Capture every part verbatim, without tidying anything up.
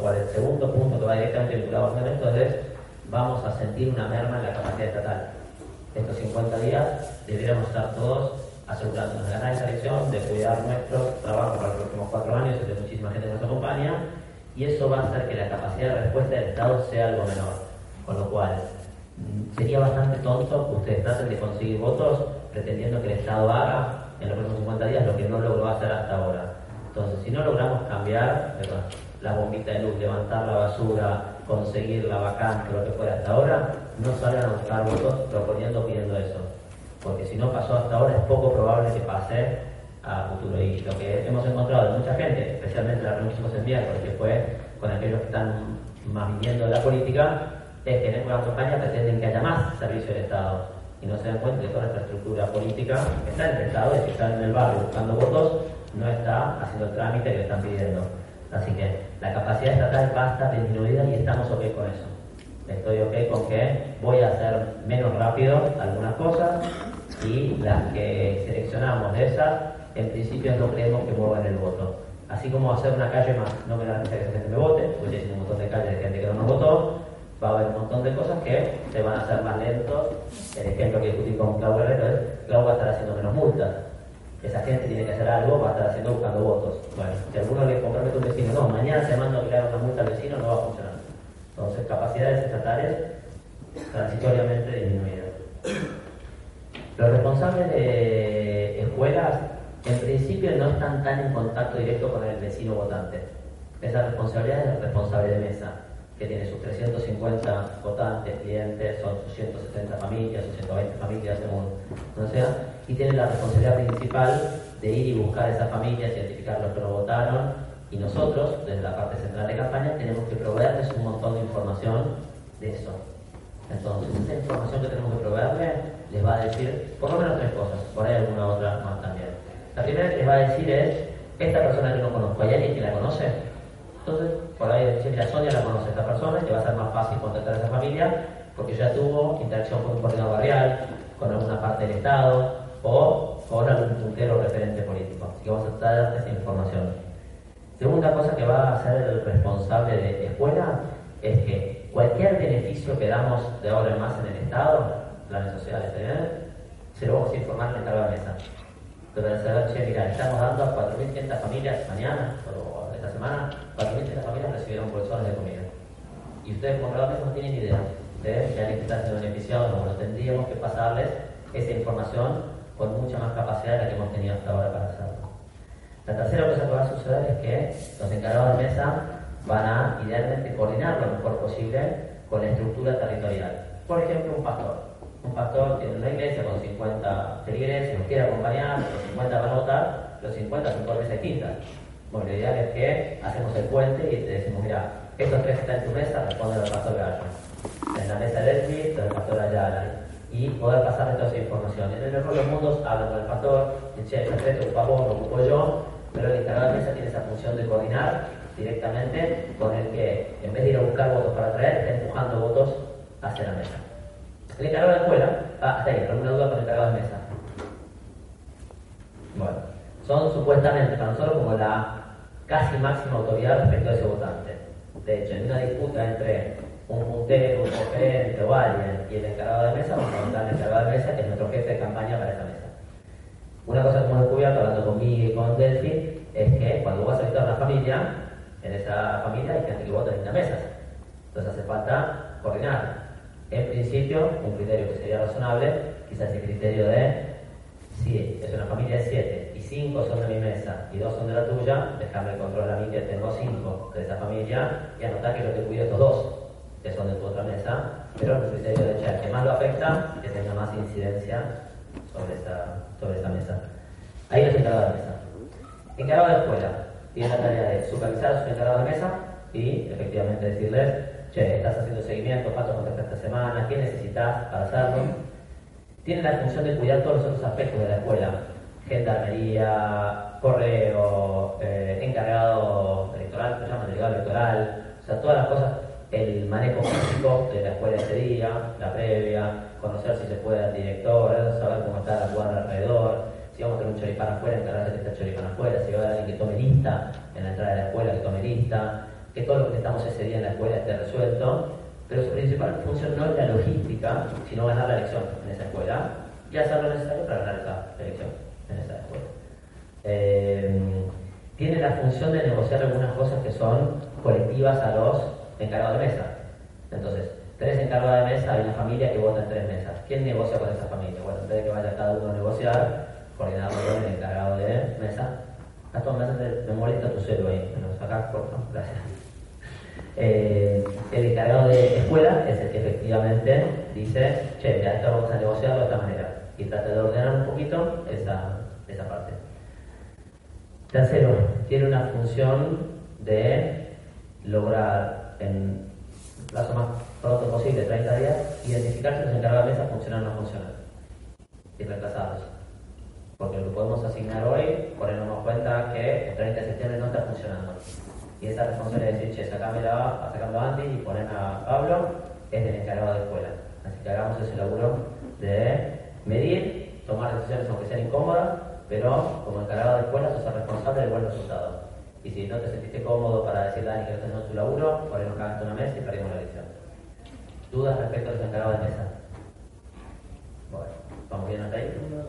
cual el segundo punto que va directamente vinculado con esto es: vamos a sentir una merma en la capacidad estatal. Estos cincuenta días deberíamos estar todos asegurándonos de ganar esa elección, de cuidar nuestro trabajo para los próximos cuatro años, y de muchísima gente que nos acompaña, y eso va a hacer que la capacidad de respuesta del Estado sea algo menor. Con lo cual, sería bastante tonto que ustedes traten de conseguir votos pretendiendo que el Estado haga en los próximos cincuenta días lo que no logró hacer hasta ahora. Entonces, si no logramos cambiar ¿verdad? la bombita de luz, levantar la basura, conseguir la vacante, lo que fuera hasta ahora, no salgan a buscar votos proponiendo, pidiendo eso. Porque si no pasó hasta ahora, es poco probable que pase a futuro. Y lo que hemos encontrado de mucha gente, especialmente la reunión que hicimos el miércoles, que fue con aquellos que están más viviendo de la política, es que en esta campaña pretenden que haya más servicio del Estado y no se dan cuenta de que toda esta estructura política que está en el Estado, y que está en el barrio buscando votos, no está haciendo el trámite que le están pidiendo. Así que la capacidad estatal va a estar disminuida y estamos ok con eso. Estoy ok con que voy a hacer menos rápido algunas cosas, y las que seleccionamos de esas, en principio no creemos que muevan el voto. Así como hacer una calle más no me garantiza que esa gente me vote, porque hay un montón de calles de gente que no nos votó, va a haber un montón de cosas que se van a hacer más lentos. El ejemplo que discutí con Clau Guerrero es: Clau va a estar haciendo menos multas. Esa gente tiene que hacer algo, va a estar haciendo buscando votos. Bueno, si alguno le compromete a un vecino, no, mañana se manda a crear una multa al vecino, no va a funcionar. Entonces, capacidades estatales transitoriamente disminuidas. Los responsables de escuelas, en principio, no están tan en contacto directo con el vecino votante. Esa responsabilidad es la responsable de mesa, que tiene sus trescientos cincuenta votantes, clientes, son sus ciento setenta familias, sus ciento veinte familias, según no sea, y tiene la responsabilidad principal de ir y buscar esas familias, identificar los que no votaron, y nosotros, desde la parte central de campaña, tenemos que proveerles un montón de información de eso. Entonces, esa información que tenemos que proveerles les va a decir por lo menos tres cosas, por ahí alguna otra más también. La primera que les va a decir es: esta persona que no conozco, ¿hay alguien que la conoce? Entonces, por ahí decir: mira, Sonia la conoce a esta persona, y le va a ser más fácil contactar a esa familia, porque ya tuvo interacción con un coordinador barrial, con alguna parte del Estado, o con algún puntero referente político. Así que vamos a tratar esa información. Segunda cosa que va a hacer el responsable de escuela es que cualquier beneficio que damos de ahora en más en el Estado, planes sociales, ¿eh? se lo vamos a informar en el encargado de mesa. Entonces, saber, che, mira, estamos dando a cuatro mil quinientas familias mañana, o esta semana, cuatro mil quinientas familias recibieron bolsones de comida. Y ustedes, como encargado de mesa, no tienen idea de si alguien está siendo beneficiado o no. Bueno, tendríamos que pasarles esa información con mucha más capacidad de la que hemos tenido hasta ahora para hacerlo. La tercera cosa que va a suceder es que los encargados de mesa van a idealmente coordinar lo mejor posible con la estructura territorial. Por ejemplo, un pastor. Un pastor tiene una iglesia con cincuenta feligreses, nos quiere acompañar, los cincuenta van a votar, los cincuenta son por mesas distintas. Bueno, lo ideal es que hacemos el puente y te decimos: mira, estos tres que están en tu mesa responden al pastor Gallo. En la mesa de Leslie, del pastor Ayala. Y poder pasarle toda esa información. En el mejor de los mundos hablan con el pastor, dice: che, te ocupas vos, lo ocupo yo, pero el encargado de mesa tiene esa función de coordinar directamente con el que, en vez de ir a buscar votos para traer, está empujando votos hacia la mesa. El encargado de escuela, ah, hasta ahí, ¿alguna duda con el encargado de mesa? Bueno, son supuestamente para nosotros como la casi máxima autoridad respecto a ese votante. De hecho, en una disputa entre un puntero, un referente o alguien y el encargado de mesa, vamos a votar al encargado de mesa, que es nuestro jefe de campaña para esa mesa. Una cosa que hemos descubierto hablando conmigo y con Delphi es que cuando vas a visitar una familia, en esa familia hay gente que vota en distintas mesas. Entonces hace falta coordinar. En principio, un criterio que sería razonable, quizás el criterio de: si es una familia de siete y cinco son de mi mesa y dos son de la tuya, déjame controlar a mí que tengo cinco de esa familia y anotar que lo que cuido estos dos, que son de tu otra mesa, pero el criterio de echar que más lo afecta, que tenga más incidencia sobre esa, sobre esa mesa. Ahí es el encargado de mesa. Encargado de escuela tiene la tarea de supervisar a su encargado de mesa y efectivamente decirles: che, estás haciendo seguimiento, cuánto contactaste esta semana, qué necesitas para hacerlo. Tiene la función de cuidar todos los otros aspectos de la escuela: gendarmería, correo, eh, encargado electoral, se llama delegado electoral, o sea, todas las cosas, el manejo físico de la escuela ese día, la previa, conocer si se puede al director, saber cómo está la cuadra alrededor, si vamos a tener un choripán afuera, encargarse de que está el choripán afuera, si va a haber alguien que tome lista en la entrada de la escuela, que tome lista, que todo lo que estamos ese día en la escuela esté resuelto, pero su principal función no es la logística, sino ganar la elección en esa escuela y hacer lo necesario para ganar esa elección en esa escuela. Eh, tiene la función de negociar algunas cosas que son colectivas a los encargados de mesa. Entonces, tres encargados de mesa, hay una familia que vota en tres mesas. ¿Quién negocia con esa familia? Bueno, en vez de que vaya cada uno a negociar, coordinarlo con el encargado de mesa. Gastón, me, hace, me molesta tu celo ahí, me lo sacás, por favor, gracias. Eh, el encargado de escuela es el que efectivamente dice, che, ya esto vamos a negociarlo de esta manera, y trata de ordenar un poquito esa, esa parte. Tercero, tiene una función de lograr en el plazo más pronto posible, treinta días, identificar si los encargados de mesa funcionan o no funcionan y reemplazarlos. Porque lo que podemos asignar hoy, por ahí nos damos cuenta que el treinta de septiembre no está funcionando. Y esa responsabilidad de decir, che, sacámela, sacando a Andy y poner a Pablo, es del encargado de escuela. Así que hagamos ese laburo de medir, tomar decisiones aunque sean incómodas, pero como encargado de escuela sos el responsable del buen resultado. Y si no te sentiste cómodo para decirle a Dani que no está haciendo su laburo, por ahí nos cagaste una mesa y perdimos la elección. ¿Dudas respecto a los encargados de mesa? Bueno, ¿vamos bien hasta ahí?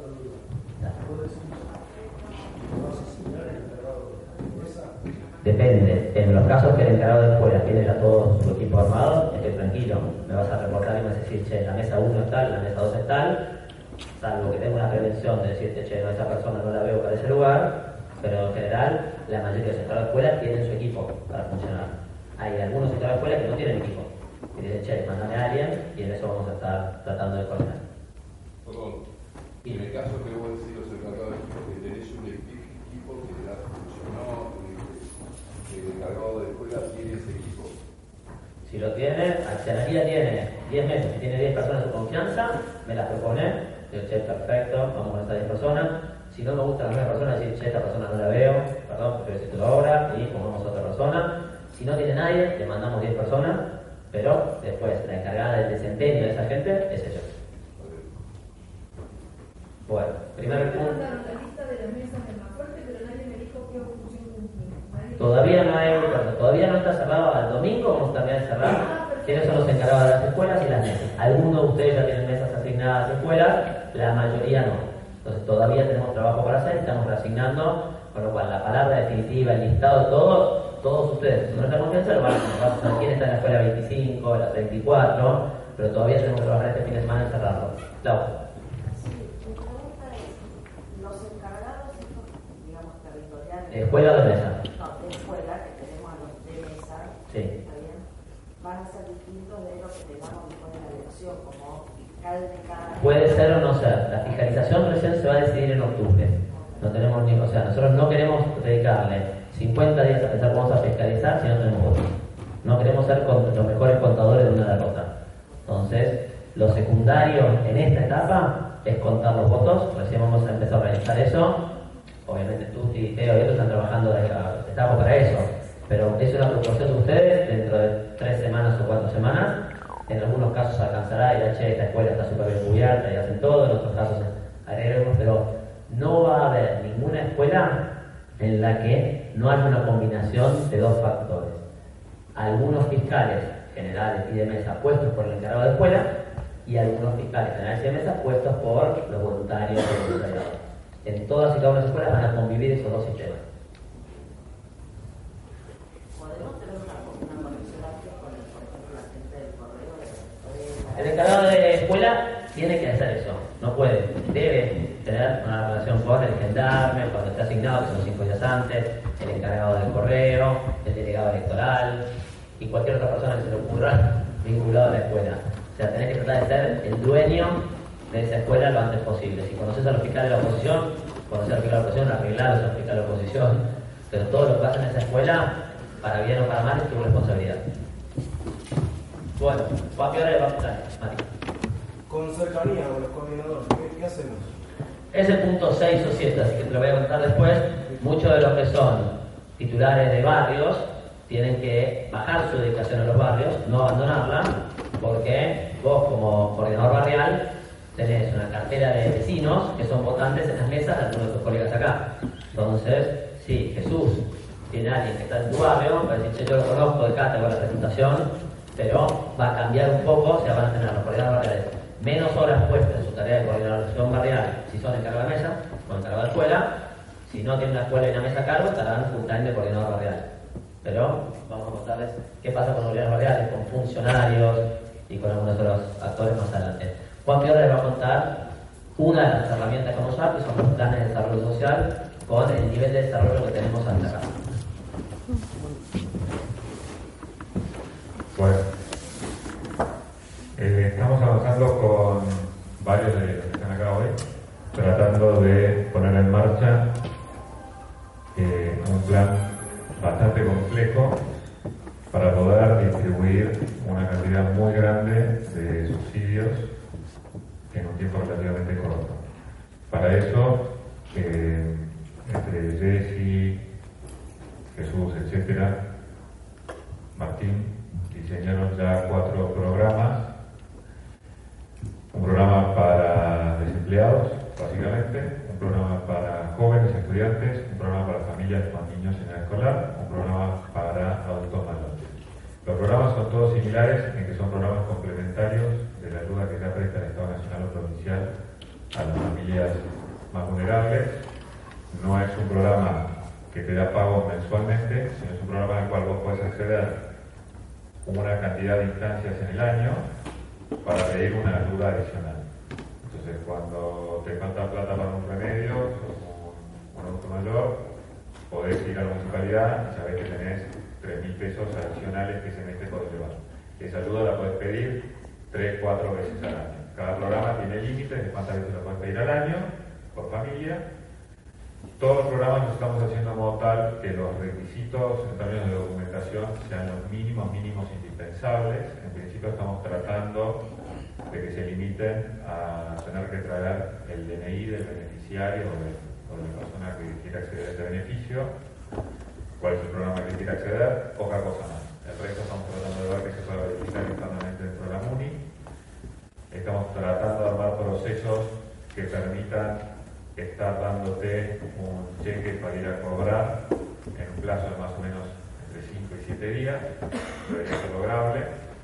Depende. En los casos que el encargado de escuela tiene ya todo su equipo armado, estoy tranquilo. Me vas a reportar y me vas a decir, che, la mesa uno es tal, la mesa dos es tal, salvo que tenga una prevención de decirte, che, no, esa persona no la veo para ese lugar, pero en general la mayoría de los encargados de escuela tienen su equipo para funcionar. Hay algunos encargados de escuela que no tienen equipo, que dicen, che, mandame a alguien y en eso vamos a estar tratando de coordinar. Perdón, en el caso que vos decís los encargados de equipo, que tenés un equipo que ya funcionó, que el encargado de escuela tiene ese equipo. Si lo tiene, Accionaría tiene diez meses, si tiene diez personas de su confianza, me las propone, digo, che, perfecto, vamos con estas diez personas. Si no me gustan las nueve personas, decir, che, esta persona no la veo, perdón, prefiero decirlo ahora, y pongamos a otra persona. Si no tiene nadie, le mandamos diez personas, pero después la encargada del desempeño de esa gente es ella. Bueno, primer punto. La lista de las mesas de más fuerte, pero nadie me dijo qué función cumplía. Todavía no hay, todavía no está cerrado al domingo, vamos a terminar de cerrar quiénes son los encargados de las escuelas y las mesas. Algunos de ustedes ya tienen mesas asignadas a escuelas, la mayoría no. Entonces todavía tenemos trabajo para hacer, estamos reasignando, con lo cual la palabra definitiva, el listado de todos, todos ustedes, con nuestra confianza, lo van a saber quién está en la escuela veinticinco, la treinta y cuatro, pero todavía tenemos que trabajar este fin de semana en cerrarlo. Clau. ¿De escuela o de mesa? No, de escuela, que tenemos a los de mesa, sí. ¿Está bien? Van a ser distintos de lo que tengamos después de la elección, como fiscal de cada... Puede ser o no ser. La fiscalización recién se va a decidir en octubre. No tenemos ni... O sea, nosotros no queremos dedicarle cincuenta días a pensar cómo vamos a fiscalizar si no tenemos votos. No queremos ser con los mejores contadores de una derrota. Entonces, lo secundario en esta etapa es contar los votos. Recién vamos a empezar a organizar eso. Obviamente tú y Teo y otros están trabajando de acá, estamos para eso, pero es una proporción de ustedes dentro de tres semanas o cuatro semanas. En algunos casos alcanzará y la che, esta escuela está súper bien cubierta y hacen todo, en otros casos agregaremos, pero no va a haber ninguna escuela en la que no haya una combinación de dos factores. Algunos fiscales generales y de mesa puestos por el encargado de escuela y algunos fiscales generales y de mesa puestos por los voluntarios y voluntariados. En todas y cada una de las escuelas van a convivir esos dos sistemas. ¿Podemos tener una, una conexión antes con, el, por ejemplo, la gente del correo? De el encargado de escuela tiene que hacer eso, no puede, debe tener una relación con el gendarme, cuando está asignado, que son cinco días antes, el encargado del correo, el delegado electoral y cualquier otra persona que se le ocurra vinculado a la escuela. O sea, tenés que tratar de ser el dueño de esa escuela lo antes posible. Si conoces a los fiscales de la oposición, conoces a los fiscales de la oposición, arreglalos a los fiscales de la oposición, pero todo lo que pasa en esa escuela, para bien o para mal, es tu responsabilidad. Bueno, Papi, ahora vamos a estar, Mati. Con cercanía con los coordinadores, ¿qué, qué hacemos? Es el punto seis o siete, así que te lo voy a contar después. Muchos de los que son titulares de barrios tienen que bajar su dedicación a los barrios, no abandonarla, porque vos como coordinador barrial tenés una cartera de vecinos que son votantes en las mesas de algunos de tus colegas acá. Entonces, si Jesús Viene alguien que está en tu barrio, va a decir, yo lo conozco de acá, tengo la presentación, pero va a cambiar un poco, o sea, van a tener los coordinadores barriales menos horas puestas en su tarea de coordinación barrial si son encargados de mesa o encargados de escuela. Si no tienen una escuela y una mesa a cargo, estarán full time de coordinador barrial. Pero vamos a contarles qué pasa con coordinadores barriales, con funcionarios y con algunos de los actores más adelante. Juan Pierre les va a contar una de las herramientas que vamos a usar, que son los planes de desarrollo social, con el nivel de desarrollo que tenemos hasta acá. Bueno, eh, estamos avanzando con varios de los que están acá hoy, tratando de poner en marcha eh, un plan bastante complejo para poder distribuir una cantidad muy grande de subsidios en un tiempo relativamente corto. Para eso, eh, entre Jessy, Jesús, etcétera, Martín, diseñaron ya cuatro programas. Un programa para desempleados, básicamente, un programa para jóvenes estudiantes, un programa para familias con niños en edad escolar, un programa para adultos mayores. Los programas son todos similares en que son programas complementarios de la ayuda que ya presta el Estado Nacional o Provincial a las familias más vulnerables. No es un programa que te da pagos mensualmente, sino es un programa al cual vos podés acceder una cantidad de instancias en el año para pedir una ayuda adicional. Entonces, cuando te falta plata para un remedio, sos un, un adulto mayor, podés ir a la municipalidad y sabés que tenés tres mil pesos adicionales que ese mes te podés llevar. Esa ayuda la podés pedir tres, cuatro veces al año. Cada programa tiene límites de cuántas veces la podés pedir al año, por familia. Todos los programas los estamos haciendo de modo tal que los requisitos en términos de documentación sean los mínimos, mínimos indispensables. En principio estamos tratando de que se limiten a tener que traer el D N I del beneficiario o de, o de la persona que quiera acceder a este beneficio. ¿Cuál es el programa que quiera acceder? Poca cosa más. El resto estamos tratando de ver que se pueda verificar internamente dentro de la MUNI. Estamos tratando de armar procesos que permitan estar dándote un cheque para ir a cobrar en un plazo de más o menos entre cinco y siete días, debería ser lograble.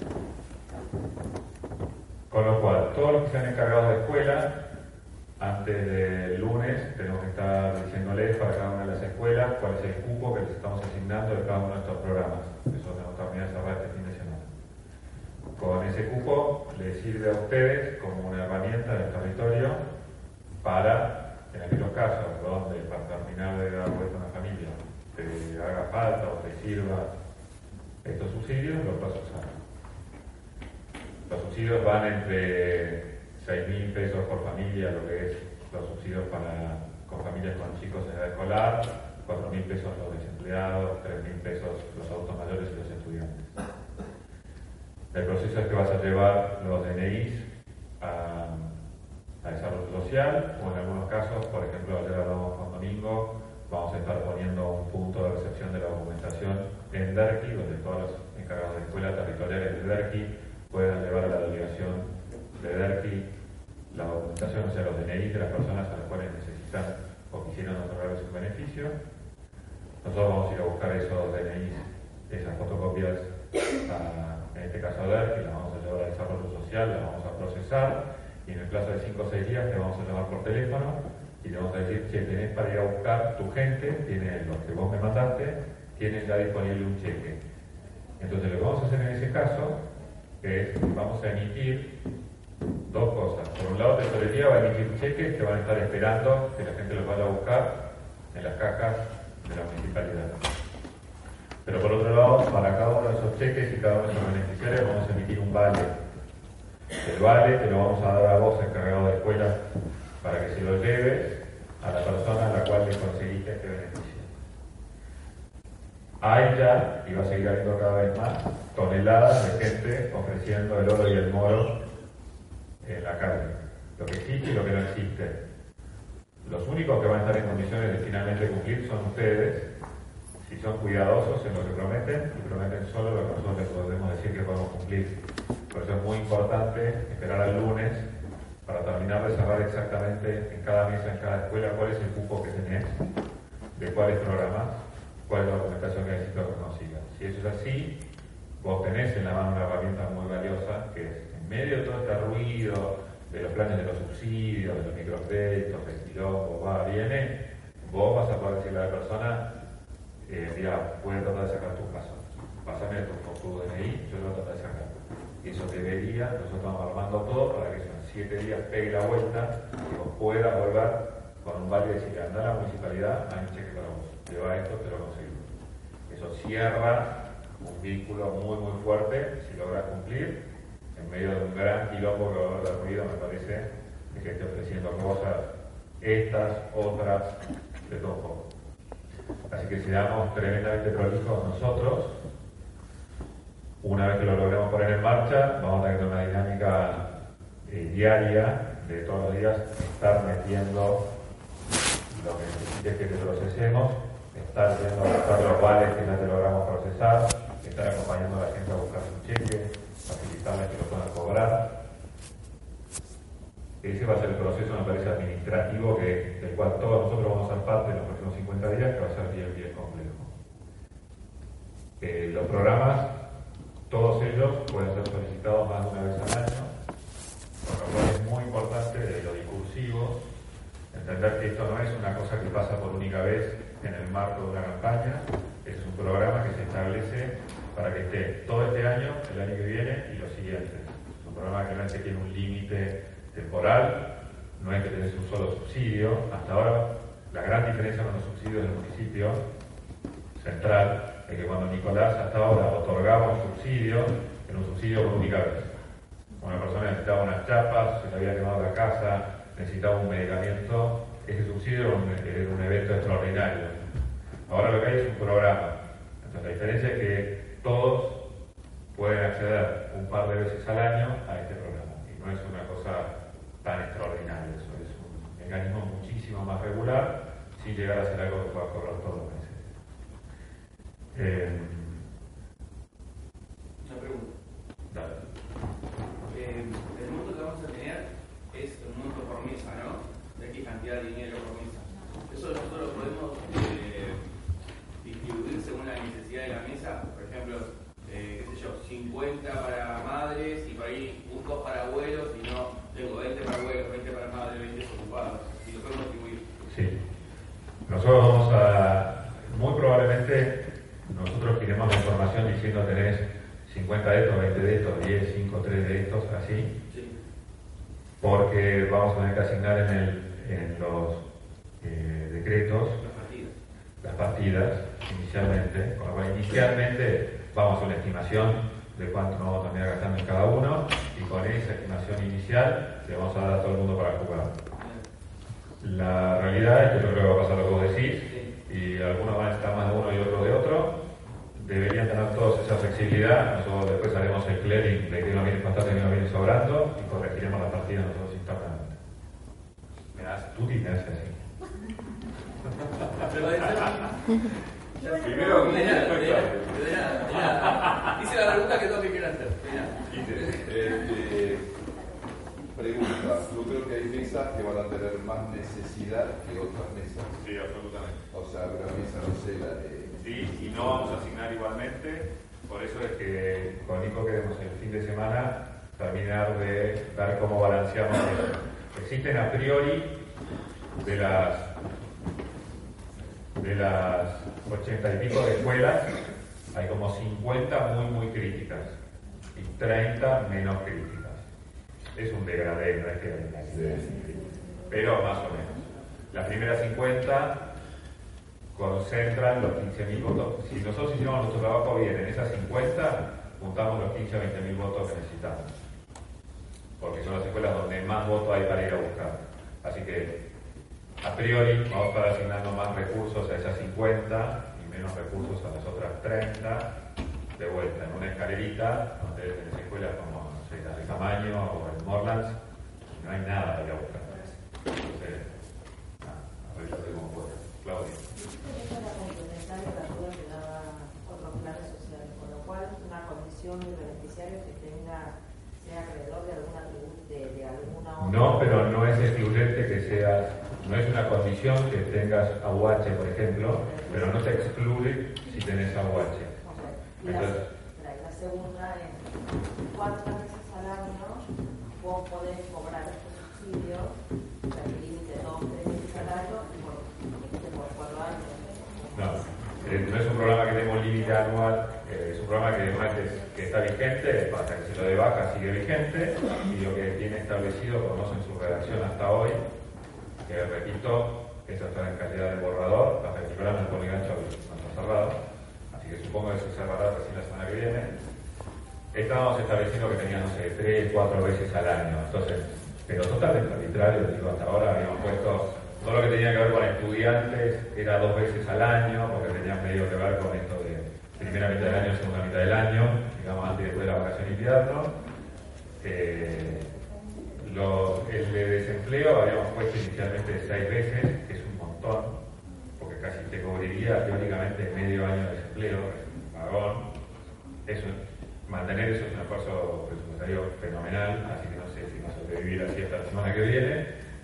Con lo cual, todos los que se han encargado de escuela, antes del lunes tenemos que estar diciéndoles para cada una de las escuelas cuál es el cupo que les estamos asignando de cada uno de estos programas. Eso tenemos que terminar de cerrar este fin de semana. Con ese cupo les sirve a ustedes como una herramienta del territorio para, en aquellos casos donde para terminar de dar vuelta a una familia te haga falta o te sirva estos subsidios, los puedes usar. Los subsidios van entre seis mil pesos por familia, lo que es los subsidios para, con familias con chicos en edad escolar, cuatro mil pesos los desempleados, tres mil pesos los adultos mayores y los estudiantes. El proceso es que vas a llevar los D N Is a a desarrollo social, o en algunos casos, por ejemplo, ayer hablamos con Domingo, vamos a estar poniendo un punto de recepción de la documentación en DERKI, donde todos los encargados de escuelas territoriales de DERKI puedan llevar a la delegación de DERKI la documentación, o sea, los D N I de las personas a las cuales necesitan o quisieran otorgarles un beneficio. Nosotros vamos a ir a buscar esos D N Is, esas fotocopias, a, en este caso a DERKI, las vamos a llevar a desarrollo social, las vamos a procesar, y en el plazo de cinco o seis días te vamos a llamar por teléfono y te vamos a decir, che, tenés para ir a buscar tu gente, tiene los que vos me mandaste, tienes ya disponible un cheque. Entonces lo que vamos a hacer en ese caso es, vamos a emitir dos cosas. Por un lado, Tesorería va a emitir cheques que van a estar esperando que la gente los vaya a buscar en las cajas de la municipalidad. Pero por otro lado, para cada uno de esos cheques y cada uno de esos beneficiarios vamos a emitir un vale. El vale te lo vamos a dar a vos, encargado de escuela, para que se lo lleves a la persona a la cual le conseguiste este beneficio. Hay ya, y va a seguir habiendo cada vez más, toneladas de gente ofreciendo el oro y el moro en la calle. Lo que existe y lo que no existe. Los únicos que van a estar en condiciones de finalmente cumplir son ustedes, si son cuidadosos en lo que prometen, y prometen solo lo que nosotros les podemos decir que podemos cumplir. Por eso es muy importante esperar al lunes para terminar de cerrar exactamente en cada mesa, en cada escuela, cuál es el cupo que tenés, de cuáles programas, cuál es la documentación que necesito que consiga. Si eso es así, vos tenés en la mano una herramienta muy valiosa que es, en medio de todo este ruido de los planes de los subsidios, de los microcréditos, del quilombo, va, viene, vos vas a poder decirle a la persona, eh, mira, puedes tratar de sacar tu caso, pásame tu, tu D N I, yo lo voy a tratar de sacar. Y eso debería, nosotros estamos armando todo para que eso en siete días pegue la vuelta y vos puedas volver con un vale y decir, anda a la municipalidad, hay un cheque para vos, lleva esto, te lo conseguimos. Eso cierra un vínculo muy muy fuerte, si logras cumplir, en medio de un gran quilombo que va a haber de ruido, me parece, de que esté ofreciendo cosas, estas, otras, de todo un poco. Así que seamos tremendamente prolijos nosotros. Una vez que lo logremos poner en marcha, vamos a tener una dinámica eh, diaria de todos los días, estar metiendo lo que necesites que te procesemos, estar yendo a buscar los vales que ya te logramos procesar, estar acompañando a la gente a buscar su cheque, facilitarles que lo puedan cobrar. Ese va a ser el proceso, me parece, administrativo que, del cual todos nosotros vamos a ser parte en los próximos cincuenta días, que va a ser bien, bien complejo. Eh, los programas, todos ellos pueden ser solicitados más de una vez al año, por lo cual es muy importante de lo discursivo, entender que esto no es una cosa que pasa por única vez en el marco de una campaña, es un programa que se establece para que esté todo este año, el año que viene y los siguientes. Es un programa que realmente tiene un límite temporal, no es que tenés un solo subsidio. Hasta ahora, la gran diferencia con los subsidios del municipio central es que cuando Nicolás hasta ahora otorgaba un subsidio, era un subsidio por única vez. Una persona necesitaba unas chapas, se le había quemado la casa, necesitaba un medicamento, ese subsidio era un, era un evento extraordinario. Ahora lo que hay es un programa. Entonces la diferencia es que todos pueden acceder un par de veces al año a este programa. Y no es una cosa tan extraordinaria, eso es un mecanismo muchísimo más regular, sin llegar a ser algo que pueda cobrar todos los meses. Eh, Una pregunta. dale. Eh, el monto que vamos a tener es un monto por mesa, ¿no? De qué cantidad de dinero por mesa. Eso nosotros lo podemos eh, distribuir según la necesidad de la mesa. Por ejemplo, eh, qué sé yo, cincuenta para madres y por ahí un dos para abuelos y no tengo veinte para abuelos, veinte para madres, veinte desocupados. Y lo podemos distribuir. Sí. Nosotros vamos a, muy probablemente, nosotros queremos la información diciendo tenés cincuenta de estos, veinte de estos, diez, cinco, tres de estos, así. Sí. Porque vamos a tener que asignar en, el, en los eh, decretos Las partidas. las partidas inicialmente, con lo cual inicialmente vamos a hacer una estimación de cuánto nos vamos a terminar gastando en cada uno y con esa estimación inicial le vamos a dar a todo el mundo para jugar. La realidad es que yo creo que va a pasar lo que vos decís y algunos van a estar más de uno y otros de otro. Deberían tener todos esa flexibilidad. Nosotros después haremos el clearing de que no viene faltando y que no viene sobrando y corregiremos la partida nosotros internamente. Me das tú y me haces así. Primero, De nada, de nada, de nada, de nada. Hice la pregunta que todos me quieren hacer. De nada. Este, pregunta, yo creo que hay mesas que van a tener más necesidad que otras mesas. Sí, absolutamente. O sea, una mesa, no sé, la de... Sí, y no vamos a asignar igualmente. Por eso es que con Nico queremos el fin de semana terminar de ver cómo balanceamos eso. Existen a priori de las de las ochenta y pico de escuelas, hay como cincuenta muy muy críticas y treinta menos críticas. Es un degradé, no es que pero más o menos. Las primeras cincuenta concentran los quince mil votos. Si nosotros hicimos nuestro trabajo bien en esas cincuenta, juntamos los quince a veinte mil votos que necesitamos. Porque son las escuelas donde más votos hay para ir a buscar. Así que, a priori, vamos a estar asignando más recursos a esas cincuenta y menos recursos a las otras treinta, de vuelta en una escalerita, donde tenés escuelas como, no sé, las de Camaño o el Morlands, no hay nada para ir a buscar. Entonces, nada, arreglate como puedas. Claudia. Esta es la complementaria de la duda que daba otros planes sociales, con lo cual una comisión de beneficiarios que tenga sea acreedor de alguna tribu- de, de alguna otra. No, pero no es excluyente que seas, no es una condición que tengas A U H, por ejemplo, pero no te excluye si tenés A U H. Okay. Y la, Entonces, la, la segunda es, ¿cuántas veces al año vos podés cobrar estos subsidios? O sea, el límite dos, tres veces al año y por, por cuatro años. no, eh, no es un programa que tenga un límite anual, eh, es un programa que además es, que está vigente, pasa que si lo de baja sigue vigente, y lo que tiene establecido, por lo menos en su redacción hasta hoy, que repito, esto está en calidad de borrador, hasta que el programa de Poligancho no está cerrado, así que supongo que se cerrará recién la semana que viene. Estábamos estableciendo que tenían, no sé, tres, cuatro veces al año, entonces, pero totalmente arbitrario, digo, hasta ahora habíamos puesto todo lo que tenía que ver con estudiantes, era dos veces al año, porque tenían medio que ver con esto de primera mitad del año, segunda mitad del año, digamos antes y después de la vacación de invierno. Eh, Los, el de desempleo habíamos puesto inicialmente seis veces, que es un montón, porque casi te cubriría teóricamente medio año de desempleo, es un vagón. Eso, mantener eso es un esfuerzo presupuestario fenomenal, así que no sé si va a sobrevivir así hasta la semana que viene.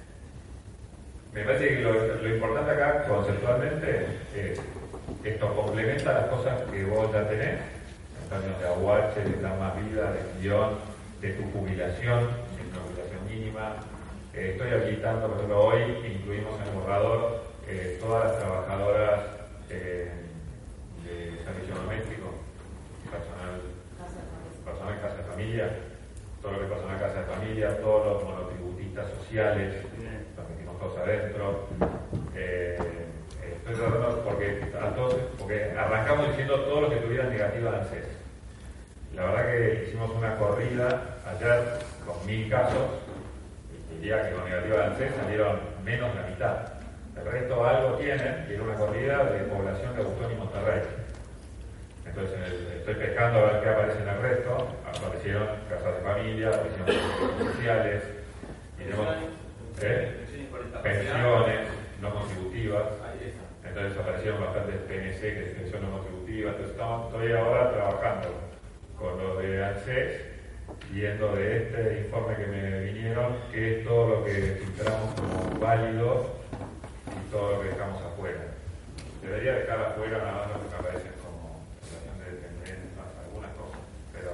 Me parece que lo, lo importante acá, conceptualmente, es esto complementa las cosas que vos ya tenés, en términos de A U H, de plan más vida, de guión, de tu jubilación, mínima. Eh, estoy habilitando, por ejemplo, hoy incluimos en el borrador eh, todas las trabajadoras eh, de servicio doméstico, personal, personal casa de familia, todo lo que es personal casa de familia, todos los monotributistas sociales, los metimos todos adentro. Eh, estoy tratando porque, a todos, porque arrancamos diciendo todos los que tuvieran negativa de ANSES. La verdad que hicimos una corrida ayer con mil casos. Diría que con negativa de ANSES salieron menos de la mitad. El resto algo tienen, y era una corrida de población de Agustón y Monterrey. Entonces el, estoy pescando a ver qué aparece en el resto. Aparecieron casas de familia, aparecieron servicios sociales, tenemos, ¿eh? pensiones no contributivas. Entonces aparecieron bastantes P N C, que es pensión no contributiva. Entonces estamos, estoy ahora trabajando con los de ANSES, viendo de este informe que me vinieron, que es todo lo que filtramos como válido y todo lo que dejamos afuera. Debería dejar afuera nada más lo que aparece como situación de dependencia, algunas cosas, pero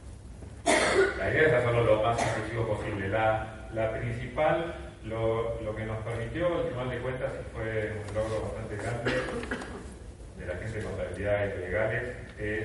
la idea es hacerlo lo más inclusivo posible. La, la principal, lo, lo que nos permitió, al final de cuentas, y fue un logro bastante grande de la gente de contabilidad y legales, es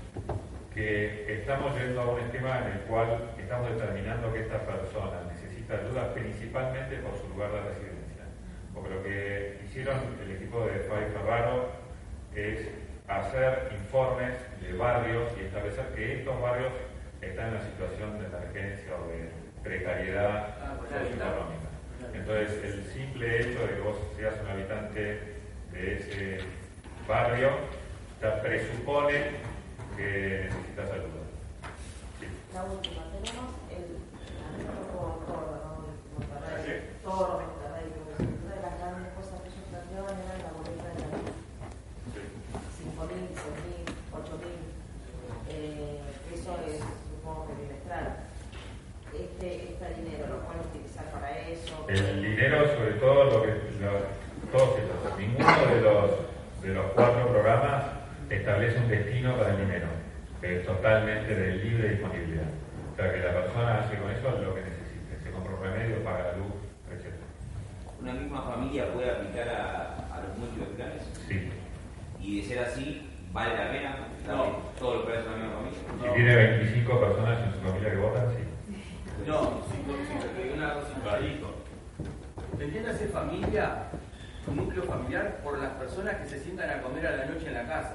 que estamos yendo a un esquema en el cual estamos determinando que esta persona necesita ayuda principalmente por su lugar de residencia. Porque lo que hicieron el equipo de Fay Ferraro es hacer informes de barrios y establecer que estos barrios están en una situación de emergencia o de precariedad socioeconómica. Entonces, el simple hecho de que vos seas un habitante de ese barrio ya presupone que necesitas ayuda. Sí. La última, tenemos el amigo Toro, ¿no? Monterrey, Toro, Monterrey, una de las grandes cosas que ellos planteaban era la boleta de la luz. cinco mil, seis mil, ocho mil, eh, eso es, supongo que bimestral. Este, este dinero lo pueden utilizar para eso. El dinero, sobre todo, lo que, lo, todos estos, ninguno de los, de los cuatro programas establece un destino para el dinero, que es totalmente de libre disponibilidad. O sea, que la persona hace con eso lo que necesite, se compra un remedio, paga la luz, etcétera. ¿Una misma familia puede aplicar a, a los múltiples planes? Sí. Y de ser así, ¿vale la pena? No. ¿Todo lo que es una misma familia? Si No. tiene veinticinco personas en su familia que votan, sí. No, sí, sí, una cosa hijo. Entiéndase familia, un núcleo familiar por las personas que se sientan a comer a la noche en la casa.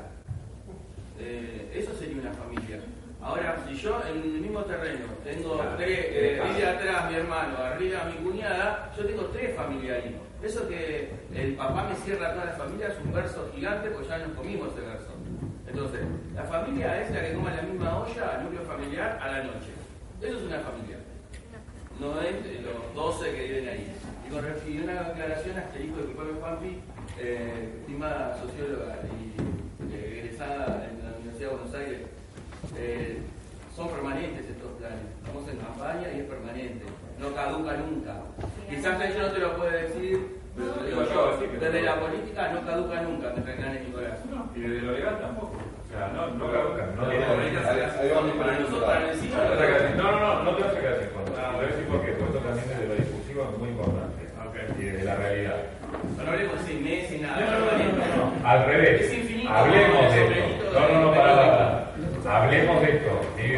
Eh, eso sería una familia. Ahora, si yo en el mismo terreno tengo claro. tres, eh, arriba atrás mi hermano, arriba mi cuñada, yo tengo tres familiares. Eso que el papá me cierra a toda la familia es un verso gigante, pues ya nos comimos ese verso. Entonces, la familia es la que come la misma olla, al núcleo familiar, a la noche. Eso es una familia. No es los doce que viven ahí. Y con y una aclaración asterisco de que fue Juanpi, eh, estimada socióloga y eh, egresada en la Universidad de Buenos Aires, eh, son permanentes estos planes. Estamos en campaña y es permanente. No caduca nunca. Quizás ella no te lo puede decir, pero te lo digo yo. Desde la política no caduca nunca, me regaña Nicolás. Y desde lo legal tampoco. O sea, no, no caduca. No, Ahí va mi pregunta. No, no, no, no te vas a quedar sin contar. Te voy a decir por qué. Por esto también desde lo discursivo es muy importante. Y desde la realidad. No hablemos de seis meses, nada. No, no, no, no, al revés. Es infinito. Hablemos de esto. No, no, no, para nada. Hablemos de esto, Miguel.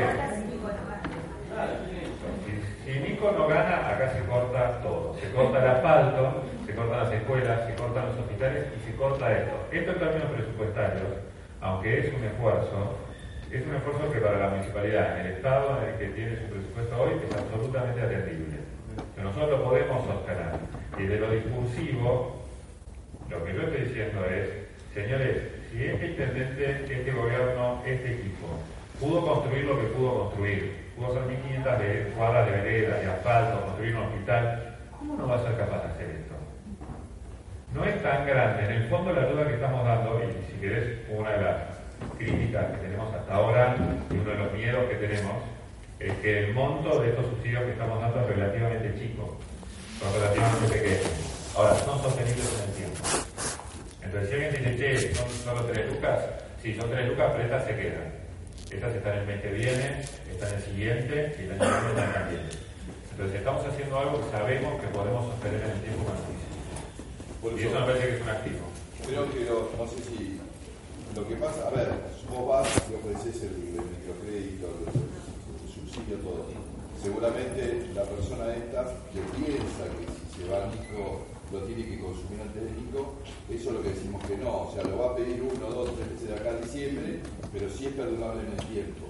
Si, si Nico no gana, acá se corta todo. Se corta el asfalto, se cortan las escuelas, se cortan los hospitales y se corta esto. Esto en términos presupuestarios, aunque es un esfuerzo, es un esfuerzo que para la municipalidad, en el estado en el que tiene su presupuesto hoy, es absolutamente atendible. Que nosotros lo podemos sostener. Y de lo discursivo, lo que yo estoy diciendo es, señores, si este intendente, este gobierno, este equipo, pudo construir lo que pudo construir, pudo hacer mil quinientas de cuadras de veredas, de asfalto, construir un hospital, ¿cómo no va a ser capaz de hacer esto? No es tan grande. En el fondo la duda que estamos dando, y si querés, una de las críticas que tenemos hasta ahora, y uno de los miedos que tenemos, es que el monto de estos subsidios que estamos dando es relativamente chico, son relativamente pequeños. Ahora, son sostenibles en el tiempo. Entonces, si alguien dice, che, son solo tres lucas, sí, son tres lucas, pero estas se quedan. Estas están el mes que viene, están el siguiente, y el año que viene están también. Entonces, estamos haciendo algo que sabemos que podemos sostener en el tiempo más difícil. Y eso me parece que es un activo. Creo que, lo, no sé si, lo que pasa, a ver, vos vas y ofreces el, el microcrédito, el, el subsidio, todo. Seguramente la persona esta que piensa que si se va a Nico lo tiene que consumir antes de Nico, eso es lo que decimos que no, o sea, lo va a pedir uno, dos, tres veces de acá a diciembre, pero sí es perdurable en el tiempo.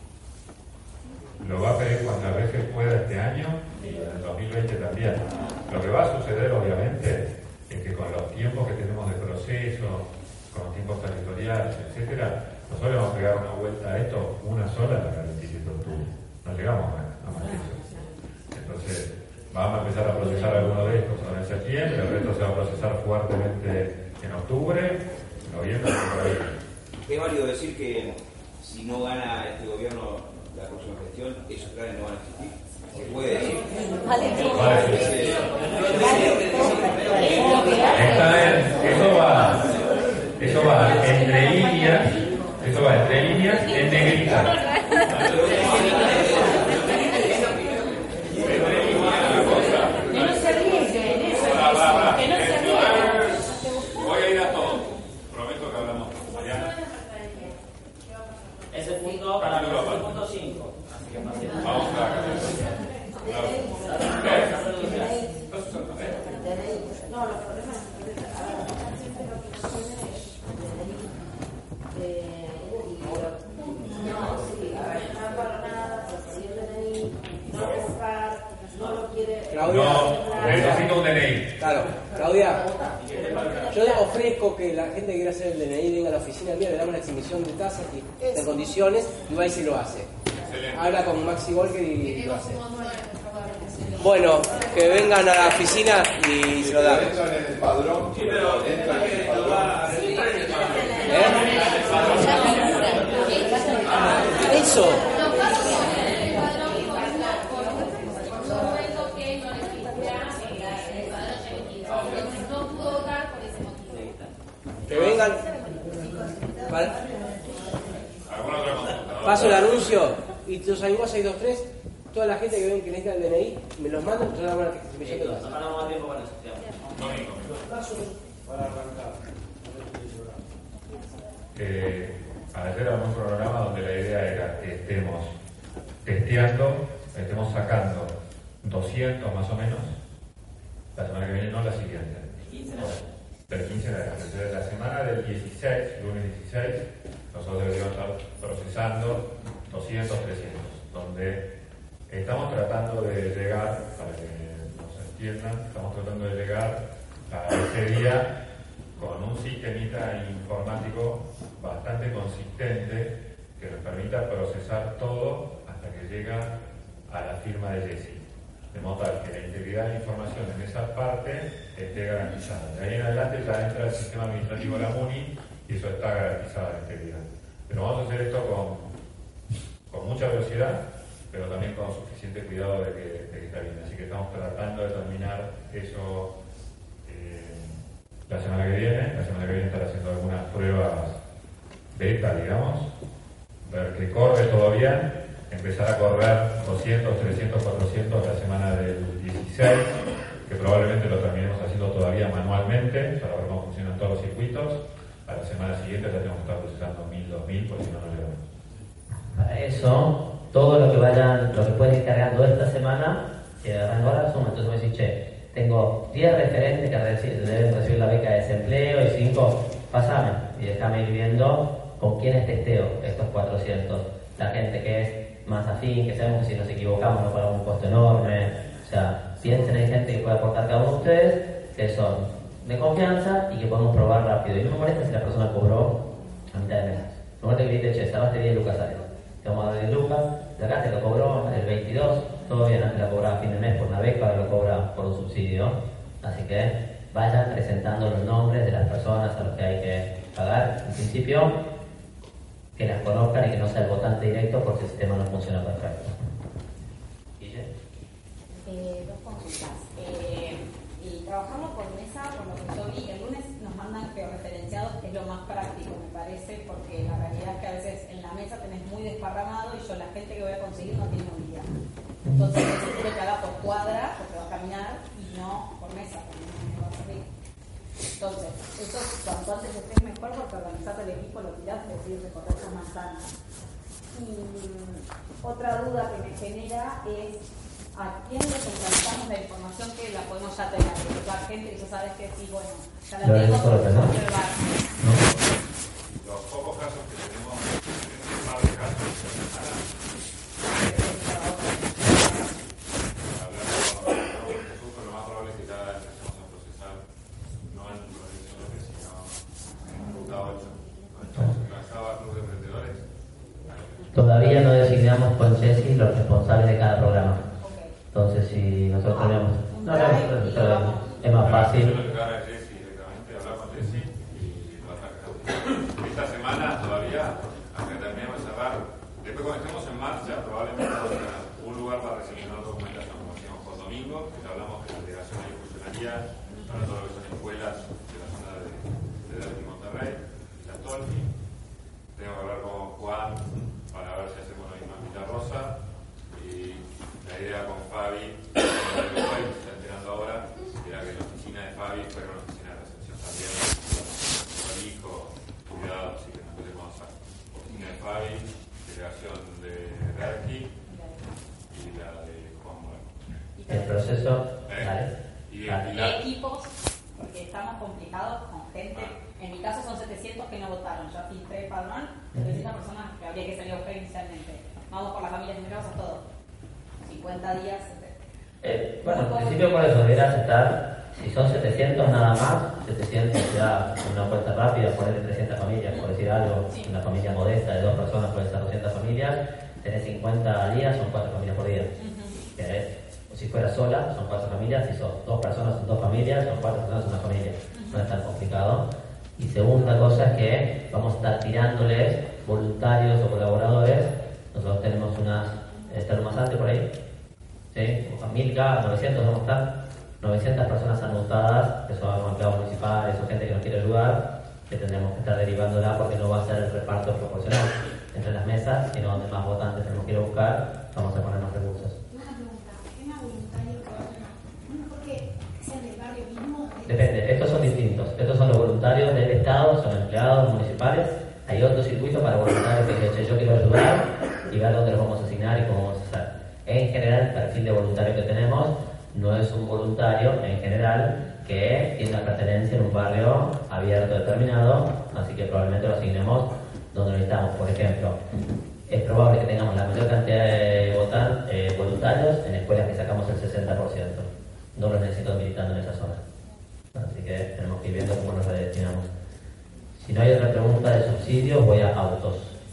Lo va a pedir cuantas veces pueda este año y en el dos mil veinte también. Lo que va a suceder, obviamente, es que con los tiempos que tenemos de proceso, con los tiempos territoriales, etcétera, nosotros vamos a pegar una vuelta a esto, una sola para el veintisiete de octubre. No llegamos a, a más que eso. Entonces, vamos a empezar a procesar algunos de estos ahora en septiembre, el resto se va a procesar fuertemente en octubre, noviembre, por ahí. Es válido decir que si no gana este gobierno la próxima gestión, esos planes no van a existir. Se puede decir. Está en, eso va, eso va entre líneas, eso va entre líneas en negrita. Que no se arriesguen, eso es, que no se arriesguen. Voy a ir a todo. Prometo que hablamos mañana. Ese punto para mí es el punto cinco. Así que fácil. Vamos a No, los problemas siempre lo que tiene es no, sí, a ver, no para nada, porque si el D N I no lo buscar, no lo quiere. Claudia, no, necesito un D N I. Claro, Claudia, yo le ofrezco que la gente que quiera hacer el D N I venga a la oficina mía, le damos una exhibición de tasas y de condiciones y va y se lo hace. Habla con Maxi Volker y lo hace. Bueno, que vengan a la oficina y se lo damos. Entran en el padrón, entran en el padrón. ¿Eh? Eso. Que vengan. Vale. Paso el anuncio y los amigos seis dos tres, toda la gente que ven que necesita el D N I, me los mandan, yo la van a que se me No ganamos más tiempo con eso. para arrancar. Eh, ayer era un programa donde la idea era que estemos testeando, estemos sacando doscientos más o menos, la semana que viene, no la siguiente. Del quince de adelante. Entonces, la semana del dieciséis, lunes dieciséis, nosotros deberíamos estar procesando doscientos, trescientos, donde estamos tratando de llegar, para que nos entiendan, estamos tratando de llegar a ese día con un sistemita informático bastante consistente que nos permita procesar todo hasta que llega a la firma de Jessy. De modo tal que la integridad de la información en esa parte esté garantizada. De ahí en adelante ya entra el sistema administrativo de la MUNI y eso está garantizado la integridad. Pero vamos a hacer esto con, con mucha mucha velocidad, pero también con suficiente cuidado de que, de que está bien. Así que estamos tratando de terminar eso eh, la semana que viene. La semana que viene estar haciendo algunas pruebas beta, digamos, ver que corre todo bien, empezar a correr doscientos, trescientos, cuatrocientos la semana del dieciséis, que probablemente lo terminemos haciendo todavía manualmente para ver cómo funcionan todos los circuitos. A la semana siguiente ya tenemos que estar procesando mil, dos mil, porque si no, no llegamos. Para eso, todo lo que vayan, lo que pueden ir cargando esta semana, que arranco ahora, suma. Entonces me decís, che, tengo diez referentes que reci- deben recibir la beca de desempleo y cinco, pasame y déjame ir viendo con quiénes testeo estos cuatrocientos. La gente que es más afín, que sabemos que si nos equivocamos no pagamos un costo enorme. O sea, piensen en gente que puede aportar cada uno de ustedes, que son de confianza y que podemos probar rápido. Y no me molesta si la persona cobró a mitad de mes. No me molesta que dice, che, salvaste diez lucas, ¿sabes? Te vamos a dar diez lucas, de acá te lo cobró el veintidós, todo bien, antes la cobraba a fin de mes por una beca, ahora lo cobra por un subsidio. Así que vayan presentando los nombres de las personas a los que hay que pagar. En principio, que las conozcan y que no sea el votante directo porque el sistema no funciona perfecto. ¿Guille? Eh, dos consultas. Eh, y trabajando por mesa, por lo que yo vi, el lunes nos mandan georreferenciados, que es lo más práctico, me parece, porque la realidad es que a veces en la mesa tenés muy desparramado y yo la gente que voy a conseguir no tiene unidad. Entonces necesito que haga por cuadra, porque va a caminar, y no por mesa, porque no me va a servir. Entonces, eso cuanto antes estés mejor porque organizás el equipo, lo tirás y decís recorrer esa manzana. Y otra duda que me genera es a quién le centralizamos la información que la podemos ya tener. Porque la gente que ya sabes que sí, bueno, ya la tengo por observar. Los pocos casos que tenemos, un par de casos esta semana, hablando con Jesús, lo más probable es que ya empecemos a procesar, no en profesionales, sino en ruta ocho. ¿Alcanzaba Club de Emprendedores? Todavía no designamos con Ceci los responsables de cada programa. Entonces, si nosotros tenemos... No, no, no, es más fácil. Esta semana todavía, hasta que terminemos de cerrar, después cuando estemos en marcha, probablemente vamos a tener un lugar para recepcionar documentación, como decíamos por domingo, que ya hablamos que la delegación ahí funcionaría para todo lo que son escuelas de la zona de, de Derby Monterrey, la Tolfi. Tengo que hablar con Juan para ver si hacemos lo mismo en Villa Rosa. Y la idea con Fabi, que se está enterando ahora, era que la oficina de Fabi fuera una oficina de recepción también. Hijo, cuidado, así que nos podemos hacer oficina de Fabi, delegación de Derqui y la de Juan Muerto. El proceso, eh, vale. Y, vale. y la... Equipos, porque estamos complicados con gente. En mi caso son setecientos que no votaron. Yo filtré el padrón, setecientas personas que habría que salir a buscar inicialmente. Vamos por las familias numerosas, todo. cincuenta días. Eh, bueno, en principio por eso debería aceptar, si son setecientos nada más, setecientos ya una cuenta rápida, ponerle trescientas familias, por decir algo, sí. Una familia modesta de dos personas puede ser doscientas familias, tenés cincuenta días, son cuatro familias por día. Uh-huh. O si fuera sola, son cuatro familias, si son dos personas, son dos familias, son cuatro personas, una familia. Uh-huh. No es tan complicado. Y segunda cosa es que vamos a estar tirándoles voluntarios o colaboradores. Nosotros tenemos unas, está lo más alto por ahí, ¿sí? mil K, novecientos vamos a estar, novecientas personas anotadas, que son empleados municipales o gente que nos quiere ayudar, que tendremos que estar derivándola porque no va a ser el reparto proporcional entre las mesas, sino donde más votantes tenemos que ir a buscar, vamos a poner más recursos. Una pregunta, ¿qué más voluntario que vayan a... ¿Por qué? ¿Es el del barrio mismo? Depende, estos son distintos, estos son los voluntarios del Estado, son empleados municipales, hay otro circuito para voluntarios que dicen, yo quiero ayudar y ver dónde los vamos a asignar y cómo vamos a hacer. En general, el perfil de voluntario que tenemos no es un voluntario, en general, que tiene una pertenencia en un barrio abierto determinado, así que probablemente lo asignemos donde lo necesitamos. Por ejemplo, es probable que tengamos la mayor cantidad de votan, eh, voluntarios en escuelas que sacamos el sesenta por ciento. No los necesito militando en esa zona. Así que tenemos que ir viendo cómo nos redestinamos. Si no hay otra pregunta de subsidios, voy a autos.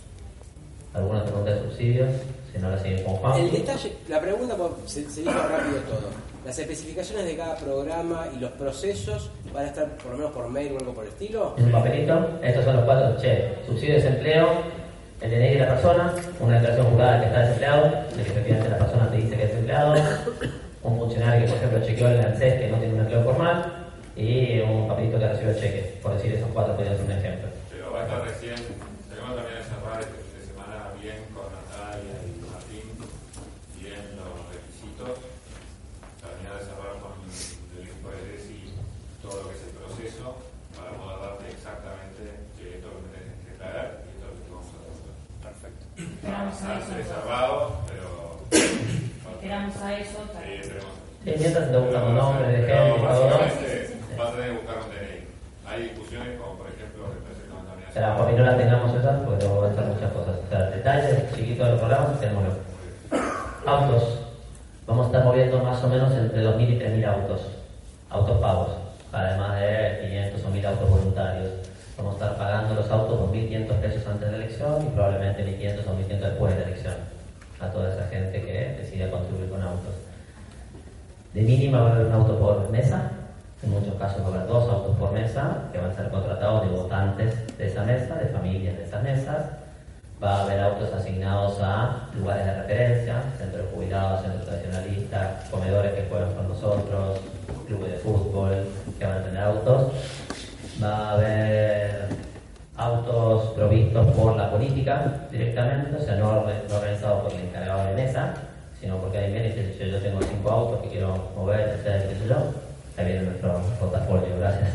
¿Alguna pregunta de subsidios? Si no, la seguimos con Juan. El detalle, la pregunta, se, se dijo rápido todo. Las especificaciones de cada programa y los procesos van a estar por lo menos por mail o algo por el estilo. En un papelito, estos son los cuatro. Che, subsidio de desempleo, el D N I de la persona, una declaración jurada de que está desempleado, de que efectivamente la persona te dice que es desempleado, un funcionario que por ejemplo chequeó el ANSES que no tiene un empleo formal y un papelito que recibió el cheque, por decir esos cuatro podrían ser un ejemplo. Pero va a estar recién, tenemos también que cerrar este fin de semana bien con Natalia y Martín, bien los requisitos, terminar de cerrar con el equipo de DESI todo lo que es el proceso para poder darte exactamente que esto es lo que tenés que traer y esto es lo que vamos a hacer. Perfecto. Esperamos a eso. Cerrado, pero... Esperamos a eso. Sí, esperemos. Sí, mientras te buscamos nombres de gente y todo, ¿no? Vas a tener que buscar un D N I. Hay discusiones como por ejemplo que presentamos también. O sea, por ahí no la tengamos esas, porque luego van a estar muchas cosas. O sea, detalles chiquitos del programa, tenemos autos. Vamos a estar moviendo más o menos entre dos mil y tres mil autos. Autos pagos. Además de quinientos o mil autos voluntarios. Vamos a estar pagando los autos dos mil quinientos pesos antes de la elección y probablemente mil quinientos o mil quinientos después de la elección. A toda esa gente que decide contribuir con autos. De mínima va a haber un auto por mesa. En muchos casos va a haber dos autos por mesa que van a ser contratados de votantes de esa mesa, de familias de esas mesas. Va a haber autos asignados a lugares de referencia, centros de jubilados, centros tradicionalistas, comedores que juegan con nosotros, clubes de fútbol que van a tener autos. Va a haber autos provistos por la política directamente, o sea, no, no organizados por el encargado de mesa, sino porque ahí viene y dice, yo tengo cinco autos que quiero mover, etcétera, qué sé yo. Ahí viene nuestro portafolio, gracias.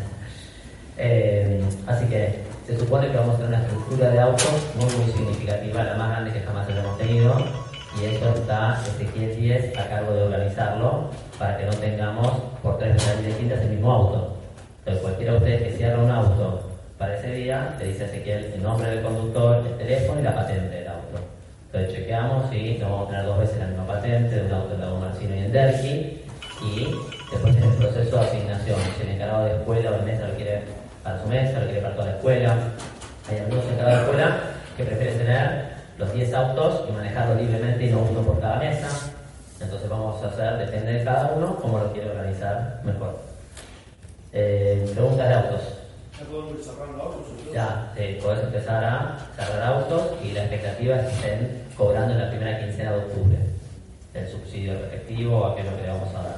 Eh, así que se supone que vamos a tener una estructura de autos muy muy significativa, la más grande que jamás hayamos tenido, y eso está Ezequiel diez a cargo de organizarlo para que no tengamos por tres veces distintas el mismo auto. Entonces cualquiera de ustedes que cierra un auto para ese día, le dice a Ezequiel el nombre del conductor, el teléfono y la patente del auto. Entonces chequeamos y no vamos a tener dos veces la misma patente de un auto en Lago Marcino y en Derqui, y después en el proceso de asignación, si el encargado de escuela o de mesa lo quiere para su mesa, lo quiere para toda la escuela. Hay algunos encargados de escuela que prefieren tener los diez autos y manejarlos libremente y no uno por cada mesa. Entonces vamos a hacer, depende de cada uno, cómo lo quiere organizar mejor. Eh, preguntas de autos. ¿Ya podemos ir cerrando autos? Ya, sí, podés empezar a cerrar autos y la expectativa es que estén cobrando en la primera quincena de octubre el subsidio efectivo o aquello que le vamos a dar.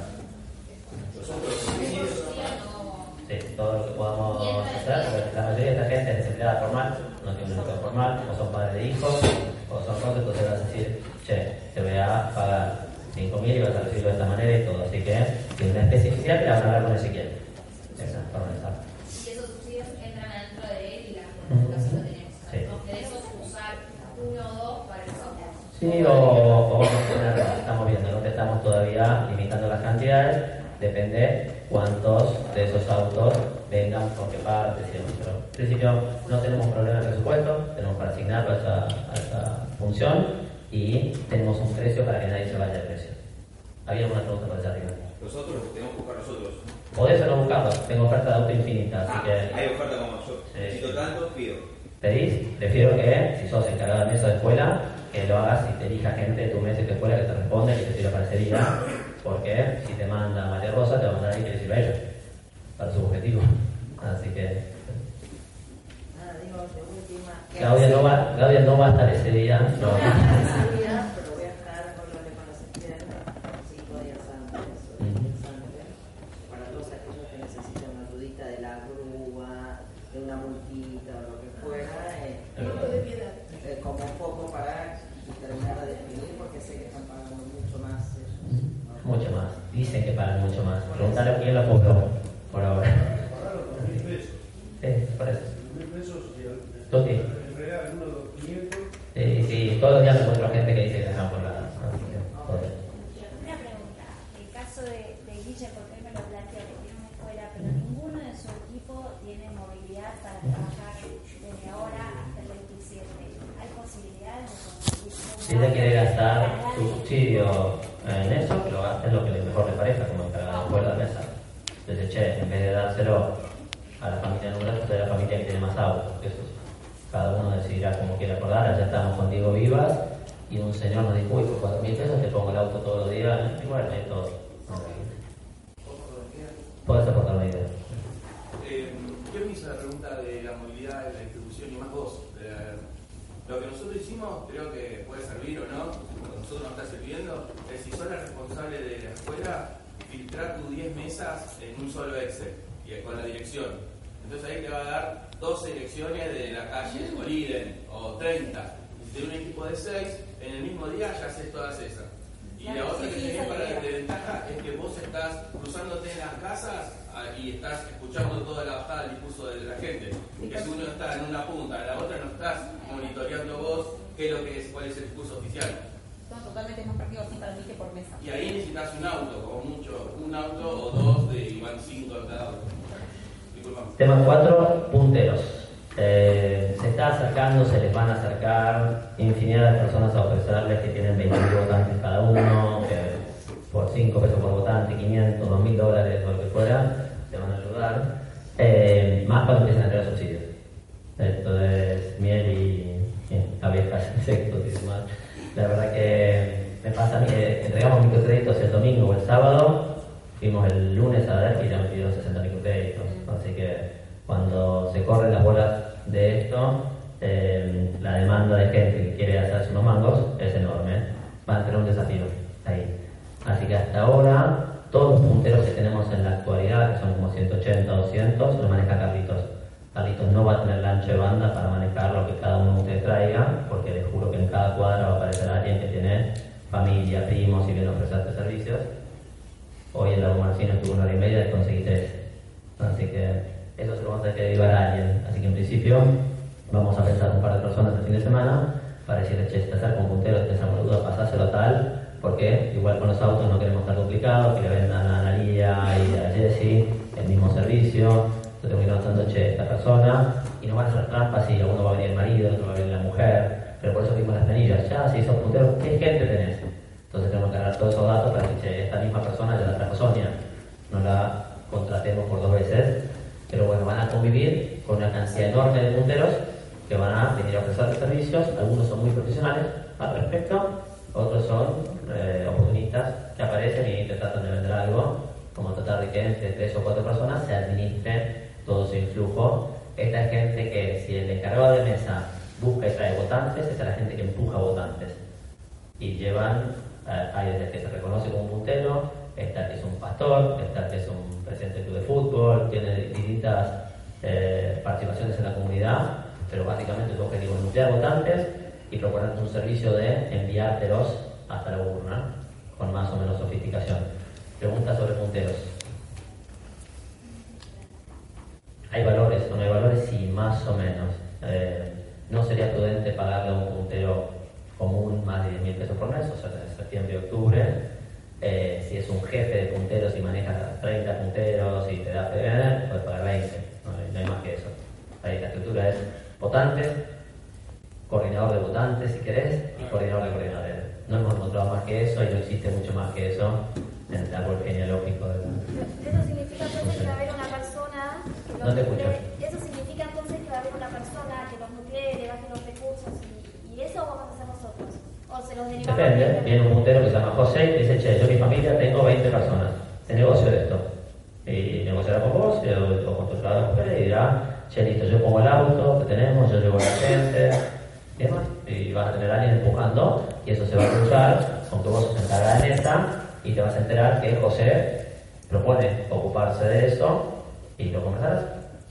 Sí, todo lo que podamos hacer, porque la mayoría de esta gente es desempleada formal, no tiene un empleo formal, o son padres de hijos, o son cosas, entonces vas a decir, che, te voy a pagar cinco mil y vas a recibirlo de esta manera y todo. Así que, si una especificidad, te la van a hablar con Ezequiel. Esa, para organizar. Y esos subsidios entran dentro de él y la comunicación que tenemos. Sí. Queremos usar uno o dos para el software. Sí, o, o vamos a tener, estamos viendo, no te estamos todavía limitando las cantidades, depende cuántos de esos autos vengan, por qué partes y demás. Pero en principio no tenemos problema de presupuesto, tenemos para asignarlo a esa, a esa función y tenemos un precio para que nadie se vaya de precio. ¿Había alguna pregunta para allá arriba? Nosotros los tenemos que buscar nosotros. Podés o no buscarlo, tengo oferta de auto infinita, así Ah, que... hay oferta como yo. Sí. Necesito tanto, pido. ¿Pedís? Prefiero que, si sos encargado de mesa de escuela, que lo hagas y te elija gente de tu mesa y tu escuela que te responde y que te sirva para ese día, porque si te manda María Rosa, te va a mandar ahí que le sirva a ella, para su objetivo. Así que... Nada, digo, de última. Claudia no va, Claudia no va a estar ese día. No. No voy a estar ese día, pero voy a estar con lo de con las externas cinco días antes o diez días antes. Para todos aquellos que necesiten una ayudita de la grúa, de una multita o lo que fuera. Eh, eh, como un poco para terminar de definir, porque sé que están pagando mucho más ellos. Mucho más. Dicen que pagan mucho más. Preguntale a quién lo cobró por ahora. Pagaron dos mil pesos. Sí, por eso. dos mil pesos y el, Toti. en realidad uno de los quinientos. Sí, sí, todos los días me encuentro gente que dice que dejan por la... Así que, joder. Una pregunta. El caso de, de Guille, porque él me lo plantea que tiene una escuela, pero ninguno de su equipo tiene movilidad para trabajar desde ahora hasta el veintisiete. ¿Hay posibilidades de conseguir? Si ella quiere gastar su subsidio en eso, que lo gaste en lo que mejor le parezca, como encargado de escuela de mesa. Entonces, che, en vez de dárselo a la familia numerosa, a la familia que tiene más autos, que eso cada uno decidirá como quiere acordar. Allá estamos con Diego Vivas y un señor nos dijo, uy, por cuatro mil pesos te pongo el auto todos los días, y bueno, ahí todo. Puedes aportar una idea. Eh, yo me hice la pregunta de la movilidad, de la distribución y más vos. Eh, Lo que nosotros hicimos, creo que puede servir o no, a nosotros nos está sirviendo, es si sos la responsable de la escuela, filtrar tus diez mesas en un solo Excel y con la dirección. Entonces ahí te va a dar doce direcciones de la calle Oliden o treinta. De un equipo de seis, en el mismo día ya haces todas esas. Y la otra que tenés para de ventaja es que vos estás cruzándote en las casas y estás escuchando toda la bajada del discurso de la gente. Que si uno está en una punta, en la otra no estás monitoreando vos qué es lo que es, cuál es el discurso oficial. Son totalmente más prácticos así para mí que por mesa. Y ahí necesitas un auto, como mucho, un auto o dos, de, y van cinco en cada auto. Disculpame. Tema cuatro, punteros. Eh, se está acercando, se les van a acercar infinidad de personas a ofrecerles que tienen veinticinco votantes cada uno, que por cinco pesos por votante, quinientos, dos mil dólares o lo que fuera, se van a ayudar, eh, más cuando empiezan a tener subsidios. Entonces, miel y, y abejas, insectos y demás. La verdad que me pasa a mí que entregamos microcréditos el domingo o el sábado, fuimos el lunes a ver y ya me pidieron sesenta microcréditos, así que cuando se corren las bolas de esto, eh, la demanda de gente que quiere hacerse unos mangos es enorme. Van a tener un desafío ahí. Así que hasta ahora, todos los punteros que tenemos en la actualidad, que son como ciento ochenta, doscientos, lo maneja Carlitos. Carlitos no va a tener el ancho de banda para manejar lo que cada uno de ustedes traiga, porque les juro que en cada cuadra va a aparecer alguien que tiene familia, primos y viene a ofrecerte servicios. Hoy en la Marcino estuve una hora y media y conseguí tres. Así que eso se lo vamos a tener que derivar a alguien. Así que en principio vamos a pensar un par de personas el fin de semana para decirle, che, si te acerca un puntero, si tienes alguna duda, pasáselo a tal, porque igual con los autos no queremos estar duplicados, que le vendan a Analia y a Jessy el mismo servicio. Yo tengo que ir notando, che, esta persona, y no van a hacer trampas y uno va a venir el marido, otro va a venir la mujer, pero por eso vimos las planillas, ya, si sos puntero, ¿qué gente tenés? Entonces tenemos que agarrar todos esos datos para decir, che, esta misma persona ya la trajo Sonia, no la contratemos por dos veces. Pero bueno, van a convivir con una cantidad enorme de punteros que van a venir a ofrecer servicios. Algunos son muy profesionales al respecto, otros son eh, oportunistas que aparecen y te tratan de vender algo, como tratar de que entre tres o cuatro personas se administre todo su influjo. Esta es gente que, si el encargado de mesa busca y trae votantes, esta es la gente que empuja votantes. Y llevan, eh, hay desde que se reconoce como un puntero, está que es un pastor, está que es un presidente del club de fútbol, tiene distintas eh, participaciones en la comunidad, pero básicamente su objetivo es nuclear votantes y proponer un servicio de enviártelos hasta la urna con más o menos sofisticación. Preguntas sobre punteros. ¿Hay valores o no hay valores? Sí, más o menos. Eh, no sería prudente pagarle a un puntero común más de diez mil pesos por mes, o sea, en septiembre y octubre. Eh, si es un jefe de punteros y maneja treinta punteros y te da P B N, puedes pagar veinte, no hay, no hay más que eso. Ahí la estructura es votantes, coordinador de votantes si querés, y coordinador de coordinadores. No hemos encontrado más que eso y no existe mucho más que eso en el árbol genealógico de la... Eso significa entonces que va a haber una persona que los No te escucho. nuclee- Eso significa entonces que va a haber una persona que los nuclee, le baje los recursos y, y eso vamos a hacer nosotros. O se los derivamos. Depende, viene un puntero que se llama José y dice, che, yo mi familia tengo veinte personas, te negocio de esto. Y negociará con vos o, o con tu trabajador y dirá, che, listo, yo pongo el auto que tenemos, yo llevo a la gente y demás. Y vas a tener a alguien empujando y eso se va a cruzar con que vos sos encargada de mesa y te vas a enterar que José propone ocuparse de eso y lo conversarás.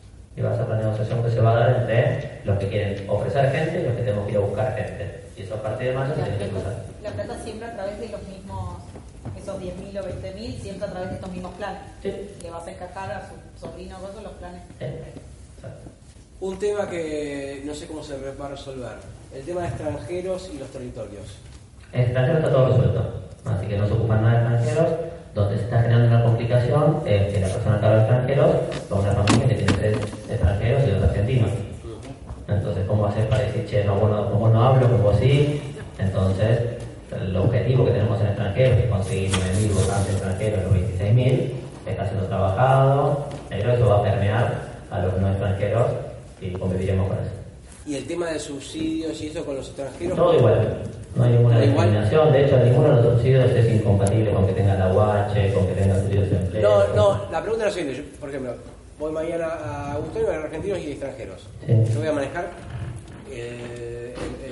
Y va a ser la negociación que se va a dar entre los que quieren ofrecer gente y los que tenemos que ir a buscar gente. Y eso a partir de mayo se tiene que cruzar. La plata siempre a través de los mismos, esos diez mil o veinte mil, siempre a través de estos mismos planes. Sí. Le vas a encajar a su sobrino o algo los planes. Sí. Exacto. Un tema que no sé cómo se va a resolver, el tema de extranjeros y los territorios. En extranjeros está todo resuelto, así que no se ocupan nada de extranjeros. Donde se está generando una complicación es que la persona que habla de extranjeros va a una familia que tiene tres extranjeros y dos argentinos. Entonces, ¿cómo hacer para decir, che, no, bueno, como no hablo, como sí? Entonces, el objetivo que tenemos en extranjeros, que es conseguir nueve mil votantes extranjeros, los veintiséis mil, está siendo trabajado, pero eso va a permear a los no extranjeros y conviviremos con eso. Y el tema de subsidios y eso con los extranjeros. Todo igual, no hay ninguna discriminación, de hecho ninguno de los subsidios es incompatible con que tenga la U H, con que tenga subsidios de empleo. No, no, la pregunta es la siguiente, yo, por ejemplo, voy mañana a Agustín y a argentinos y extranjeros. Sí. Yo voy a manejar eh, el,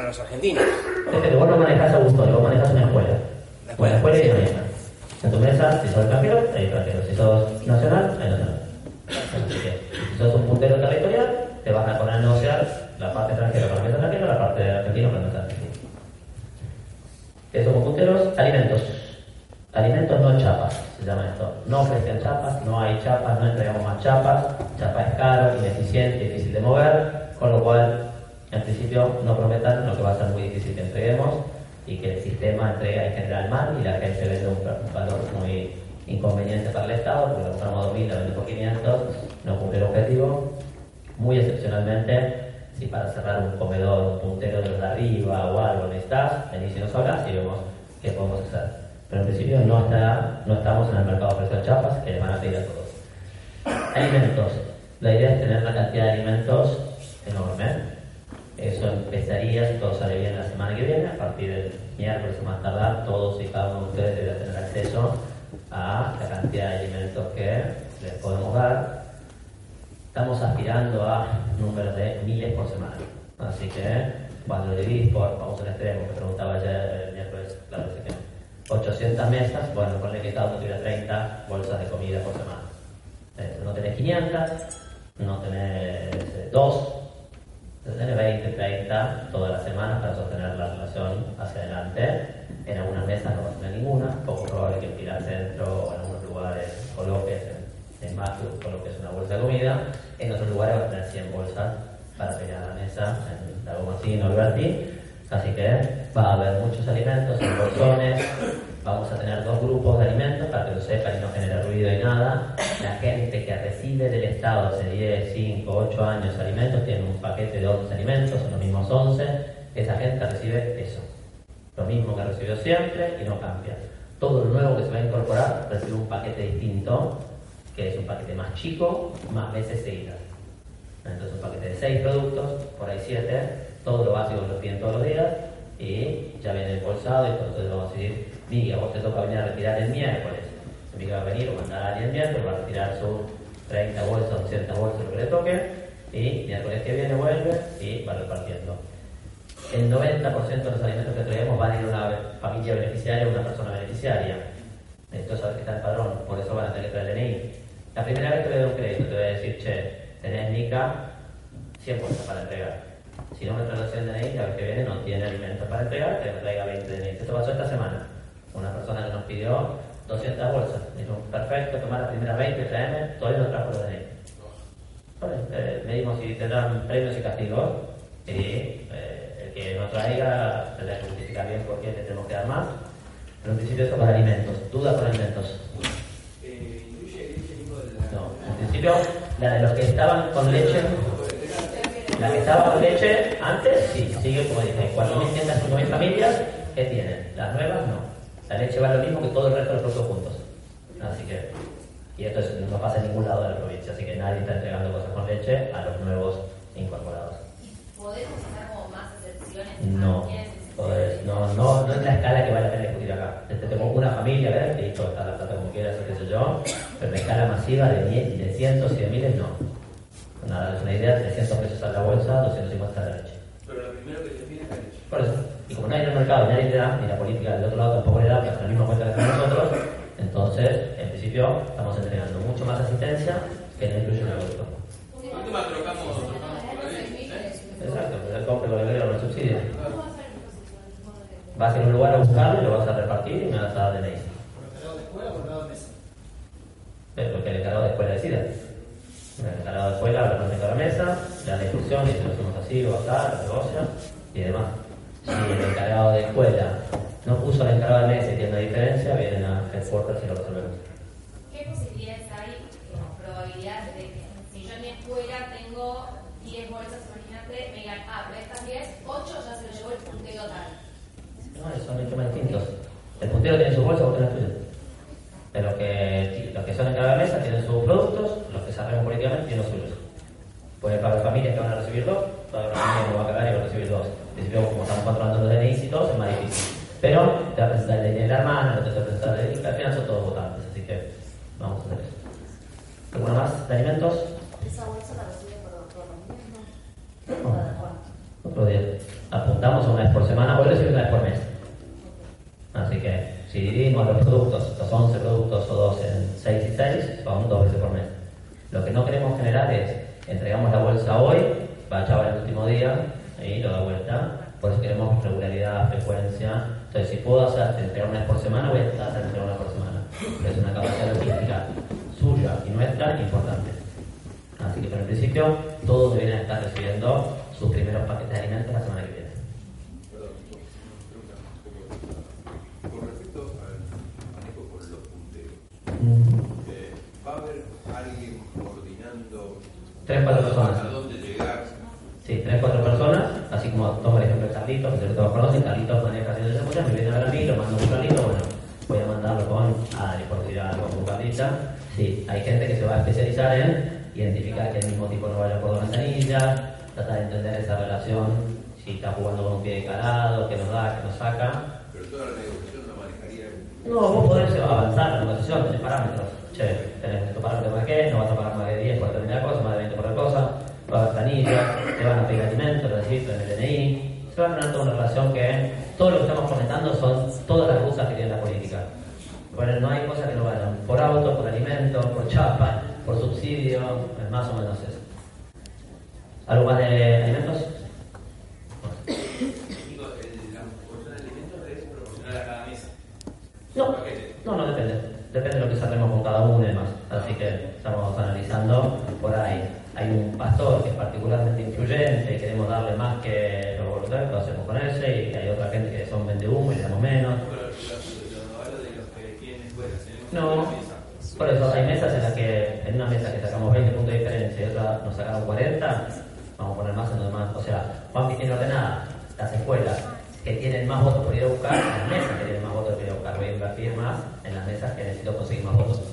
para los argentinos. Es que vos no manejás a gusto, vos manejás una escuela. La escuela, escuela y una mesa. En tu mesa, si sos extranjero, hay extranjero. Si sos nacional, hay nacional. Así que, si sos un puntero territorial, te vas a poner a negociar la parte extranjera con la mesa extranjera, la parte argentina con la mesa argentina. ¿Qué somos punteros? Alimentos. Alimentos no chapas, se llama esto. No ofrecen chapas, no hay chapas, no entregamos más chapas. Chapa es caro, ineficiente, difícil de mover, con lo cual, en principio, no prometan lo que va a ser muy difícil que entreguemos y que el sistema entrega en general mal y la gente vende un, un valor muy inconveniente para el Estado, porque lo compramos dos mil, lo vendemos por quinientos, no cumple el objetivo. Muy excepcionalmente, si para cerrar un comedor, un puntero de los de arriba o algo necesitas, venís y nos hablas y vemos qué podemos hacer. Pero en principio no, está, no estamos en el mercado de precios de chapas que les van a pedir a todos. Alimentos. La idea es tener una cantidad de alimentos enorme. Eso empezaría, si todo sale bien, la semana que viene. A partir del miércoles o más tardar, todos y cada uno de ustedes deberían tener acceso a la cantidad de alimentos que les podemos dar. Estamos aspirando a números de miles por semana. Así que cuando lo dividís por, vamos al extremo, que preguntaba ayer el miércoles, claro, así que ochocientas mesas, bueno, ponle que cada uno tuviera treinta bolsas de comida por semana. Eh, no tenés quinientas, no tenés eh, dos, tenés veinte, treinta todas las semanas para sostener la relación hacia adelante. En algunas mesas no vas a tener ninguna, poco probable que el Pilar Centro o en algunos lugares coloques, en, en Macro coloques una bolsa de comida, en otros lugares vas a tener cien bolsas para pelear la mesa, en Lagomacín o Alberti. Así que va a haber muchos alimentos en bolsones, vamos a tener dos grupos de alimentos para que lo sepan y no genere ruido y nada. La gente que recibe del Estado hace diez, cinco, ocho años alimentos tiene un paquete de once alimentos, son los mismos once, esa gente recibe eso. Lo mismo que recibió siempre y no cambia. Todo lo nuevo que se va a incorporar recibe un paquete distinto, que es un paquete más chico, más veces seguidas. Entonces un paquete de seis productos, por ahí siete, todo lo básico que lo piden todos los días y ya viene embolsado y entonces vamos a decir, Miguel, vos te toca venir a retirar el miércoles. Miguel va a venir o mandar a alguien el miércoles, va a retirar sus treinta bolsas, doscientas bolsas, lo que le toque, y miércoles que viene vuelve y va repartiendo. El noventa por ciento de los alimentos que traemos van a ir a una familia beneficiaria o una persona beneficiaria. Necesito saber que está el padrón, por eso van a tener que traer el D N I. La primera vez que te doy un crédito te voy a decir, che, tenés Nica, cien bolsas para entregar. Si no me traes el D N I, la vez que viene no tiene alimentos para entregar, que me traiga veinte D N I. Esto pasó esta semana. Una persona que nos pidió doscientas bolsas. Dijo, perfecto, tomar las primeras veinte, tráeme, todavía no trajo los D N I. Bueno, eh, medimos si tendrán premios y castigos. Y eh, el que no traiga tendrá que justificar bien por qué le tenemos que dar más. Pero en principio eso para alimentos. Duda con alimentos. Eh, ¿Incluye leche tipo de la.? No, en principio la de los que estaban con leche. La que estaba con leche antes, sí, sigue como dije, cuatro mil ciento cinco mil familias, ¿qué tienen? Las nuevas no. La leche vale lo mismo que todo el resto de los productos juntos. Así que, y esto es, no pasa en ningún lado de la provincia, así que nadie está entregando cosas con leche a los nuevos incorporados. ¿Podemos hacer como más excepciones? No, podés, no, no, no es la escala que vale la pena discutir acá. Te tengo una familia, ¿ves? Que listo, está la plata como quieras, o qué sé yo, pero la escala masiva de, mil, de cientos y de miles no. Nada, es una idea, trescientos pesos a la bolsa, doscientos cincuenta a la leche. Pero lo primero que te pide es la leche. Por eso, y como no hay en el mercado, nadie le da, ni la política del otro lado tampoco le da, que hacen la misma cuenta que hacemos nosotros, entonces, en principio, estamos entregando mucho más asistencia que no incluye un producto. Última trocamos, trocamos por ahí. Exacto, pues el compra lo que no subsidia. Vas a ir a un lugar a buscarlo y lo vas a repartir y me vas a dar D N I. ¿Pero de escuela o encargado de mesa? Pero lo que el encargado de escuela decida. El encargado de escuela lo pone en la mesa, le da la instrucción y si lo hacemos así o acá, lo negocia y demás. Si el encargado de escuela no puso al encargado de mesa y tiene una diferencia, vienen a headquarters y lo resolvemos. ¿Qué posibilidades hay, como probabilidades de que si yo en mi escuela tengo diez bolsas, imagínate, me digan, ah, pero estas diez, ocho ya se lo llevó el puntero tal? No, son esquemas distintos. El puntero tiene sus bolsas, vos tenés tuyas. De los que, los que son encargados de mesa tienen sus productos, los que se arreglan políticamente tienen los suyos. Puede haber familias que van a recibir dos, toda la familia no va a cagar y va a recibir dos. En principio, como estamos controlando los D N Is y todo, es más difícil. Pero te va a presentar el D N I de la hermana, no te va a presentar el D N I, al final son todos votantes, así que vamos a hacer eso. ¿Alguna más de alimentos? ¿Esa bolsa la recibe por, por los mismos? No. Otro día. apuntamos a una vez por semana, o decir una vez por mes. Así que si dividimos los productos, los once productos o doce en seis y seis, son dos veces por mes. Lo que no queremos generar es, entregamos la bolsa hoy, va a chaval el último día, y lo da vuelta. Por eso queremos regularidad, frecuencia. Entonces, si puedo hacer entregar una vez por semana, voy a hacer entregar una vez por semana. Es una capacidad logística suya y nuestra importante. Así que, pero en principio, todos deberían estar recibiendo sus primeros paquetes de alimentos la semana que viene. Perdón, con respecto al manejo con los punteros, eh, ¿va a haber alguien coordinando Tres, cuatro personas. a dónde llegar? Sí, tres, cuatro personas, así como tomo el ejemplo de Carlitos, que todos conocen, Carlitos maneja haciendo esa cosa, me viene a ver a mí, lo mando un Carlitos, bueno, voy a mandarlo con Adri, por decir algo, con Carlita. Sí, hay gente que se va a especializar en identificar que el mismo tipo no vaya por la ventanilla, tratar de entender esa relación, si está jugando con un pie de calado, que nos da, que nos saca. Pero toda la negociación la manejaría. No, vos podés avanzar en la negociación, tenés parámetros. Che, tenés tu parámetro más que, no vas a pagar más de diez por determinada cosa, más de veinte por la cosa, va a haber planillas, te van a pedir alimentos, lo registro en el D N I. Se va a generar toda una relación que todo lo que estamos comentando son todas las rusas que tiene la política. Bueno, no hay cosas que no vayan por auto, por alimento, por chapa, por subsidio, es más o menos eso. ¿Algo más de alimentos? Digo, la porción de alimentos es proporcional a cada mesa. No, no, no depende. Depende de lo que saquemos con cada uno y demás. Así que estamos analizando por ahí. Hay un pastor que es particularmente influyente y queremos darle más que los voluntarios, lo hacemos con ese, y hay otra gente que son vende humo y le damos menos. No, por eso hay mesas en las que, en una mesa que sacamos veinte puntos de diferencia y otra nos sacaron cuarenta, vamos a poner más en los demás. O sea, Juanpi tiene ordenada las escuelas que tienen más votos por ir a buscar, las mesas que tienen más votos por ir a buscar. Voy a invertir más en las mesas que necesito conseguir más votos.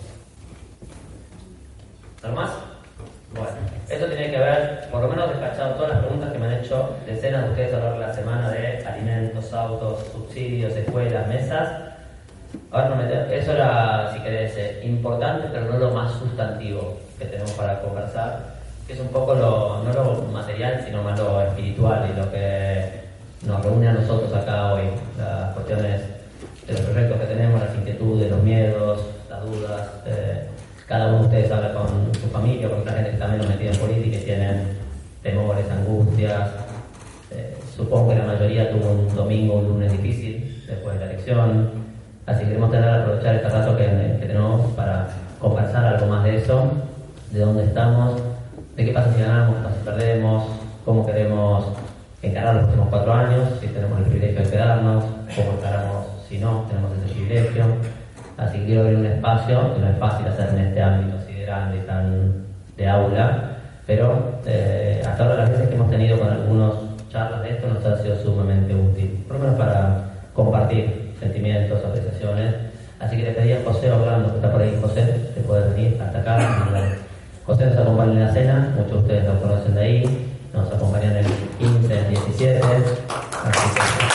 ¿Algo más? Bueno, esto tiene que ver, por lo menos despachado todas las preguntas que me han hecho decenas de ustedes a lo largo de la semana de alimentos, autos, subsidios, escuelas, mesas. Ahora no me, eso era, si querés, eh, importante, pero no lo más sustantivo que tenemos para conversar, que es un poco lo, no lo material, sino más lo espiritual y lo que nos reúne a nosotros acá hoy. Las cuestiones de los proyectos que tenemos, las inquietudes, los miedos, las dudas. Eh, cada uno de ustedes habla con su familia, con otra gente que también lo metida en política y tienen temores, angustias. Eh, supongo que la mayoría tuvo un domingo, un lunes difícil después de la elección. Así que queremos tener aprovechar este rato que, que tenemos para conversar algo más de eso, de dónde estamos, de qué pasa si ganamos, qué pasa si perdemos, cómo queremos encarar los próximos cuatro años, si tenemos el privilegio de quedarnos, cómo encaramos si no tenemos ese privilegio. Así que quiero abrir un espacio, que no es fácil hacer en este ámbito así de grande y tan de aula, pero eh, hasta ahora las veces que hemos tenido con algunos charlas de esto nos ha sido sumamente útil, por lo menos para compartir sentimientos, apreciaciones. Así que le pedí a José Orlando, que está por ahí. José, te puedes venir hasta acá. José nos acompaña en la cena, muchos de ustedes lo conocen de ahí, nos acompañan el quince, el diecisiete. Así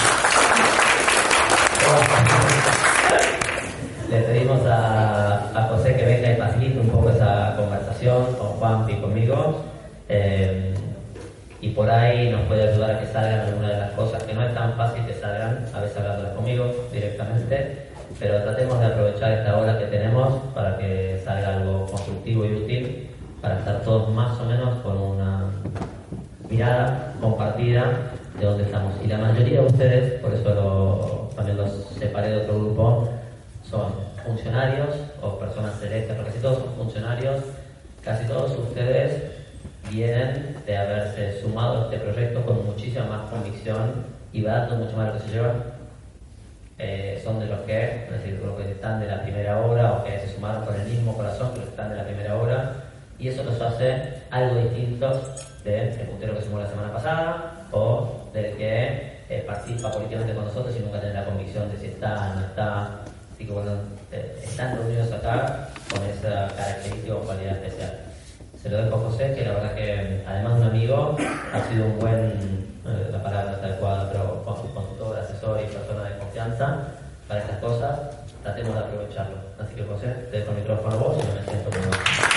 que le pedimos a, a José que venga y facilite un poco esa conversación con Juan y conmigo. Eh, y por ahí nos puede ayudar a que salgan algunas de las cosas que no es tan fácil que salgan, a veces hablándolas conmigo directamente, pero tratemos de aprovechar esta hora que tenemos para que salga algo constructivo y útil, para estar todos más o menos con una mirada compartida de dónde estamos. Y la mayoría de ustedes, por eso lo, también los separé de otro grupo, son funcionarios o personas electas, porque casi todos son funcionarios, casi todos ustedes vienen de haberse sumado a este proyecto con muchísima más convicción y va dando mucho más de lo que se llevan. Eh, son de los que, es decir, los que están de la primera hora o que se sumaron con el mismo corazón que los que están de la primera hora, y eso los hace algo distinto del puntero que sumó la semana pasada o del que eh, participa políticamente con nosotros y nunca tiene la convicción de si está o no está. Así que bueno, eh, están reunidos acá con esa característica o cualidad especial. Se lo dejo a José, que la verdad que además de un amigo, ha sido un buen, eh, la palabra no está adecuada, pero consultor, asesor y persona de confianza para estas cosas. Tratemos de aprovecharlo. Así que José, te dejo el micrófono a vos y me siento con vos.